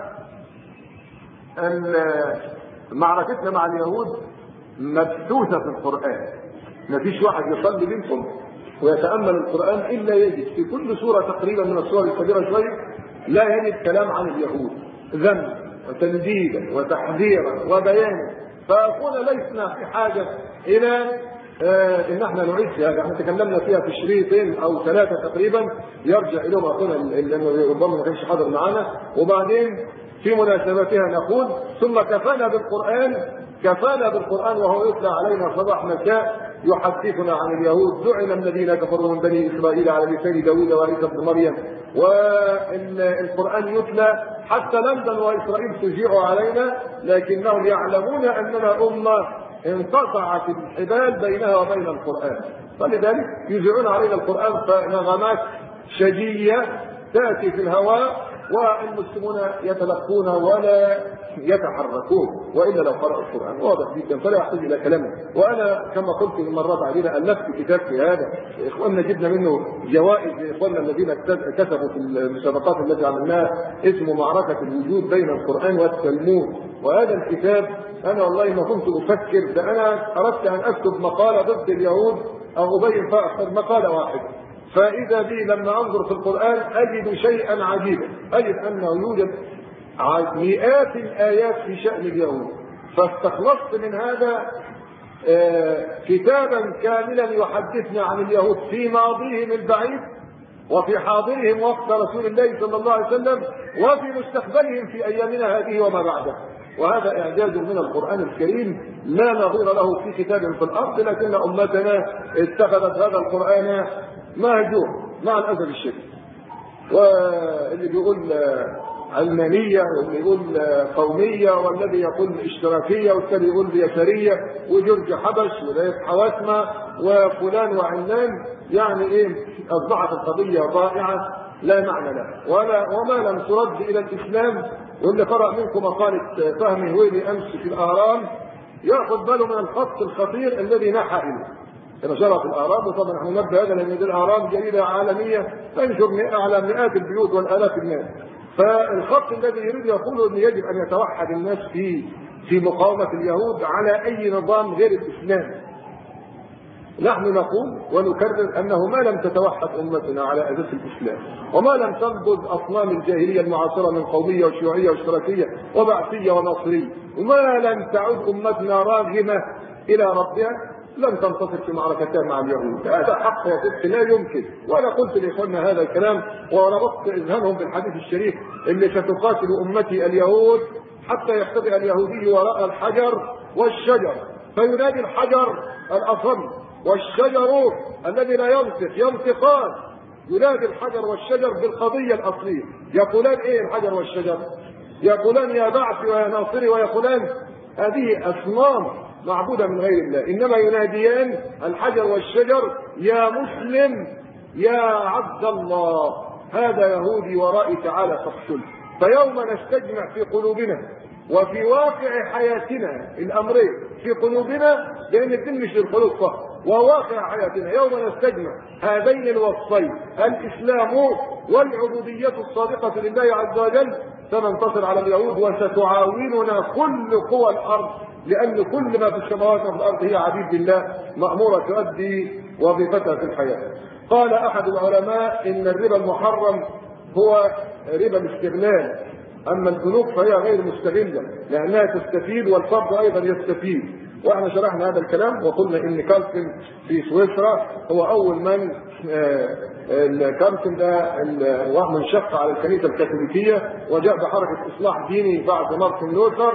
معركتنا مع اليهود مبثوثه في القران. ما فيش واحد يصلي منكم ويتامل القران الا يجد في كل سوره تقريبا من السور الكبيره شويه لا يجد كلام عن اليهود، ذم وتنديدا وتحذيرا وبيانا. فكنا لسنا في حاجه الى ان احنا نعيد في هذا. احنا تكلمنا فيها في شريطين او 3 تقريبا يرجع اليهم اخونا لانه ربما ما كانش حاضر معنا، وبعدين في مناسبتها نقول ثم كفانا بالقران وهو يتلى علينا صباح مساء يحدثنا عن اليهود جعل الذين كفروا من بني اسرائيل على لسان داوود وعيسى ابن مريم، والقران يتلى حتى لندن واسرائيل تجيع علينا، لكنهم يعلمون اننا امه انقطعت الحبال بينها وبين القران، فلذلك يذيعون علينا القران فنغمات شجيه تاتي في الهواء والمسلمون يتلقون ولا يتحركون، والا لو قرأوا القران واضح جدا فلا يحتاج الى كلام. وانا كما قلت مرات عديده الفت كتاب في هذا، اخواننا جبنا منه جوائز لاخواننا الذين كتبوا في المسابقات التي عملناها، اسمه معركه الوجود بين القران والتلمود. وهذا الكتاب انا والله ما كنت افكر، ده انا اردت ان اكتب مقاله ضد اليهود او ابين فاكثر مقاله واحده، فإذا بي لما أنظر في القرآن أجد شيئا عجيبا، أجد أنه يوجد مئات الآيات في شأن اليهود، فاستخلصت من هذا كتابا كاملا يحدثنا عن اليهود في ماضيهم البعيد وفي حاضرهم وقت رسول الله صلى الله عليه وسلم وفي مستقبلهم في أيامنا هذه وما بعدها. وهذا إعجاز من القرآن الكريم لا نظير له في كتاب في الأرض، لكن أمتنا اتخذت هذا القرآن مهجور مع الأسف الشديد. واللي بيقول علمانية واللي يقول قومية والذي يقول اشتراكية والذي يقول يسارية وجورج حبش ولاية حواسمة وفلان وعلان، يعني ايه اصبحت القضية ضائعة لا معنى لها وما لم ترد الى الاسلام. واللي قرأ منكم مقالة فهمي هويلي امس في الاهرام ياخذ باله من الخط الخطير الذي نحى اليه كما جرى في الاهرام. وطبعا نحن ننبه هذا لان دي الاهرام جريدة عالمية تنشر على مئات البيوت والالاف الناس، فالخط الذي يريد يقوله ان يجب ان يتوحد الناس في مقاومة اليهود على اي نظام غير الاسلام. نحن نقول ونكرر انه ما لم تتوحد امتنا على اساس الاسلام وما لم تنبذ اصنام الجاهليه المعاصره من قوميه وشيوعيه واشتراكيه وبعثيه وناصريه وما لم تعد امتنا راغمه الى ربها لن تنتصر في معركتها مع اليهود. هذا حق يا ست لا يمكن. وانا قلت لاخواننا هذا الكلام وربطت اذهانهم بالحديث الشريف اللي ستقاتل امتي اليهود حتى يختبئ اليهودي وراء الحجر والشجر فينادي الحجر الاصم والشجر الذي لا ينطق ينطقان، ينادي الحجر والشجر بالقضيه الاصليه. يقولان ايه الحجر والشجر؟ يقولان يا بعثي ويا ناصري، ويقولان هذه اصنام معبوده من غير الله، انما يناديان الحجر والشجر يا مسلم يا عبد الله هذا يهودي ورائي تعالى فاقتل. فيوم نستجمع في قلوبنا وفي واقع حياتنا الامرين في قلوبنا، لان الدين مش للقلوب فقط، وواقع حياتنا يوم نستجمع هذين الوصفين الاسلام والعبوديه الصادقه لله عز وجل سننتصر على اليهود وستعاوننا كل قوى الارض، لان كل ما في السماوات وفي الارض هي عبيد لله ماموره تؤدي وظيفتها في الحياه. قال احد العلماء ان الربا المحرم هو ربا الاستغلال، اما البنوك فهي غير مستغله لانها تستفيد والفرد ايضا يستفيد. واحنا شرحنا هذا الكلام وقلنا ان كارلسن في سويسرا هو اول من كارلسن ده منشق على الكنيسه الكاثوليكيه وجاء بحركه اصلاح ديني بعد مارتن لوثر،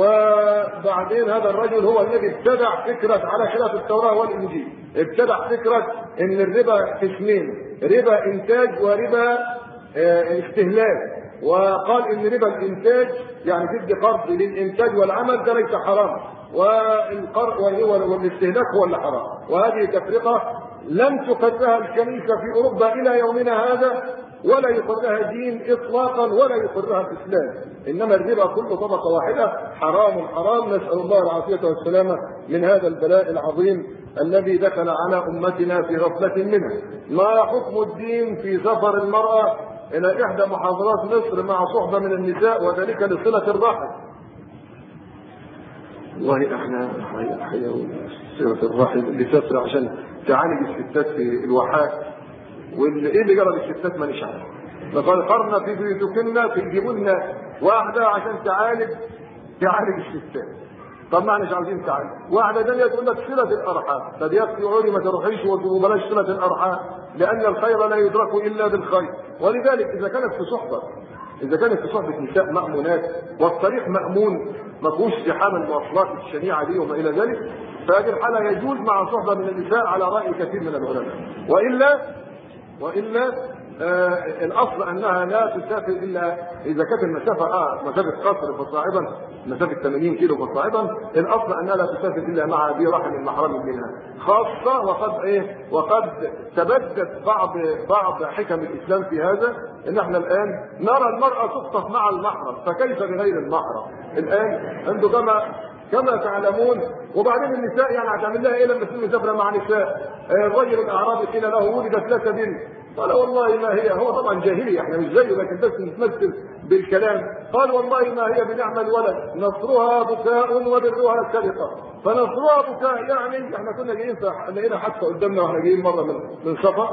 وبعدين هذا الرجل هو الذي ابتدع فكره على خلاف التوراه والانجيل، ابتدع فكره ان الربا قسمين، ربا انتاج وربا استهلاك، وقال ان ربا الانتاج يعني تدي قرض للانتاج والعمل ده ليس حرام، والقرض والاستهلاك هو اللي حرام. وهذه تفرقه لم تقرها الكنيسه في اوروبا الى يومنا هذا ولا يقرها دين اطلاقا ولا يقرها الاسلام، انما الربا كله طبقه واحده حرام حرام. نسال الله العافيه والسلامه من هذا البلاء العظيم الذي دخل على امتنا في غفله منه. ما حكم الدين في سفر المراه الى احدى محافظات مصر مع صحبه من النساء وذلك لصله الرحم؟ والله احنا صله الرحم اللي تسرع عشان تعالج الستات في الواحات، وايه اللي جرى للستات ما نشعر. فقال قرنا في بيوتكن في يجيبوا لنا واحده عشان تعالج الستات. طب ما احناش عاوزين تعليم. واحده ثانيه تقول لك صله الارحام، طب يا اختي عوري ما تروحيش وبلاش صله الارحام، لان الخير لا يدرك الا بالخير. ولذلك اذا كانت في صحبه نساء مامونات والطريق مامون ما فيهوش زحام المواصلات الشنيعه دي وما الى ذلك، فهذه الحاله يجوز مع صحبه من النساء على راي كثير من العلماء. والا الاصل انها لا تسافر الا اذا كانت المسافه مسافه قصر فصاعدا، مسافه 80 كيلو فصاعدا، الاصل انها لا تسافر الا مع ذي رحم محرم منها خاصه. وقد تبدت بعض حكم الاسلام في هذا، ان احنا الان نرى المراه تخطف مع المحرم، فكيف بغير المحرم؟ الان عنده كما تعلمون. وبعدين النساء يعني هتعمل لها ايه لما تكون مسافره مع نساء؟ الرجل الاعرابي قيل له ولدت لك بنت، قال والله ما هي، هو طبعا جاهلي احنا مش زيه لكن بس نتمثل بالكلام، قال والله ما هي بنعم الولد، نصرها بكاء وبرها سرقه. فنصرها بكاء يعني احنا كنا جايين لقينا حادثه قدامنا واحنا جايين مره من سفر،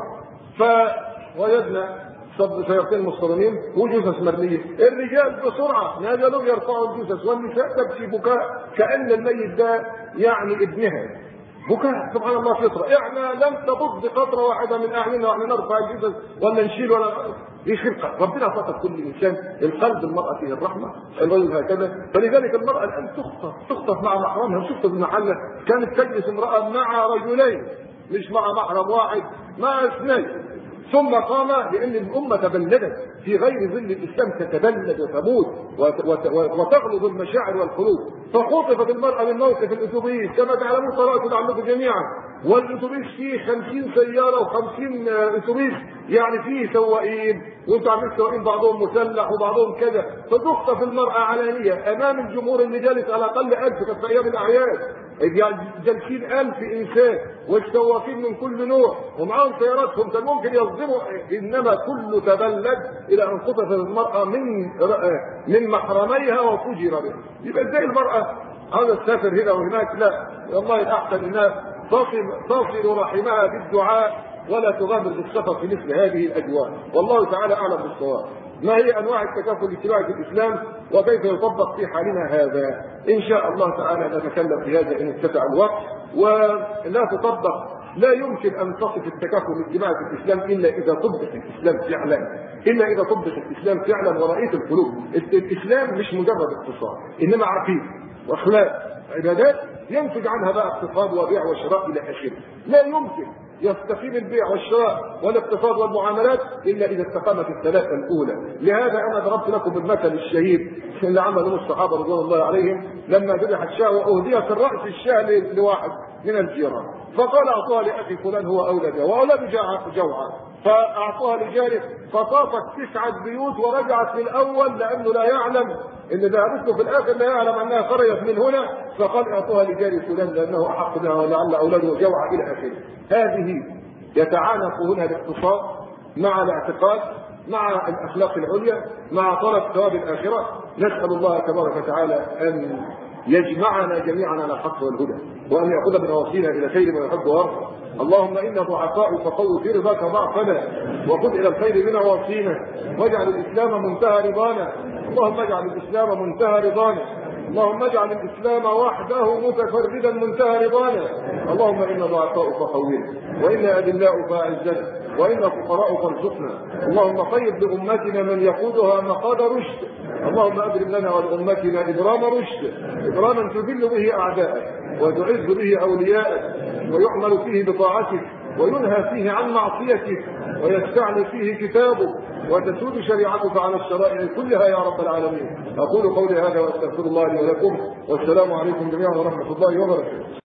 فوجدنا سيارتين مصطدمين وجثث مرميه، الرجال بسرعه نزلوا يرفعوا الجثث والنساء تبكي بكاء كأن الميت ده يعني ابنها، بكاء سبحان الله فطره. احنا لم تبض قطره واحده من اعيننا واحنا نرفع الجثث ولا نشيل ولا دي خلقه ربنا فطر كل انسان. القلب المراه فيه الرحمه، الرجل هكذا. فلذلك المراه الان تخطف مع محرمها. شفت ابن محله كانت تجلس امراه مع رجلين، مش مع محرم واحد، مع اثنين، ثم قام لان الامه تبلدت في غير ظل الاسلام، تتبلد وتموت وتغلظ المشاعر والقلوب. فخطفت المراه من موقف الاتوبيس كما تعلمون قراءه عنكم جميعا، والاتوبيس فيه 50 سياره و50 اتوبيس، يعني فيه سواقين، وانتم عارفين السواقين بعضهم مسلح وبعضهم كذا. فتخطف المراه علانيه امام الجمهور اللي جالس على الاقل 1000 كانت في ايام الاعياد، جالسين 1000 انسان والسواقين من كل نوع ومعاهم سياراتهم كان ممكن يصدموا، انما كله تبلد الى ان خطفت المراه من محرميها وفجر بها. يبقى ازاي المراه هذا تسافر هنا وهناك؟ لا، والله الاحسن انها تصل رحمها بالدعاء ولا تغامر بالسفر في مثل هذه الاجواء. والله تعالى اعلم بالصواب. ما هي انواع التكافل الاجتماعي في الاسلام وكيف يطبق في حالنا هذا؟ ان شاء الله تعالى نتكلم في هذا ان اتسع الوقت. ولا تطبق، لا يمكن ان تصف التكافل الاجتماعي في الاسلام الا اذا طبق الاسلام فعلا، ورأيت القلوب. الاسلام مش مجرد اقتصاد، انما عقيده واخلاق عبادات ينتج عنها بقى اقتصاد وبيع وشراء الى اخره. لا يمكن يستقيم البيع والشراء والاقتصاد والمعاملات الا اذا استقامت الثلاثه الاولى. لهذا انا ضربت لكم المثل الشهير اللي عمله الصحابه رضوان الله عليهم لما ذبحت الشاة واهديت الراس الشاة لواحد من الجيران، فقال اعطوها لاخي فلان هو اولى بها واولاد جوعا، فاعطوها لجاره، فطافت 9 بيوت ورجعت للاول لانه لا يعلم ان ذهبت له في الاخر لا يعلم انها خرجت من هنا، فقال اعطوها لجاري فلان لانه احق بها ولعل اولاده جوعا الى اخره. هذه يتعانق هنا الاقتصاد مع الاعتقاد مع الاخلاق العليا مع طلب ثواب الاخره. نسال الله تبارك وتعالى ان يجمعنا جميعا على الحق والهدى، وان ياخذ بنواصينا الى خير ما يحب ويرضى. اللهم انا ضعفاء فقو في رضاك ضعفنا وخذ الى الخير بنواصينا، واجعل الاسلام منتهى رضانا. اللهم اجعل الاسلام منتهى رضانا، اللهم اجعل الاسلام وحده متفردا منتهى رضانا. اللهم انا ضعفاء فقونا، وانا اذلاء فاعزنا، وانا فقراء فارزقنا. اللهم خير لامتنا من يقودها مقاد رشد. اللهم اضرب لنا ولامتنا ابرام رشد، ابراما تذل به اعداءك وتعز به اولياءك، ويعمل فيه بطاعتك وينهى فيه عن معصيتك، ويستعلي فيه كتابك وتسود شريعتك على الشرائع كلها يا رب العالمين. اقول قولي هذا واستغفر الله لي ولكم، والسلام عليكم جميعا ورحمه الله وبركاته.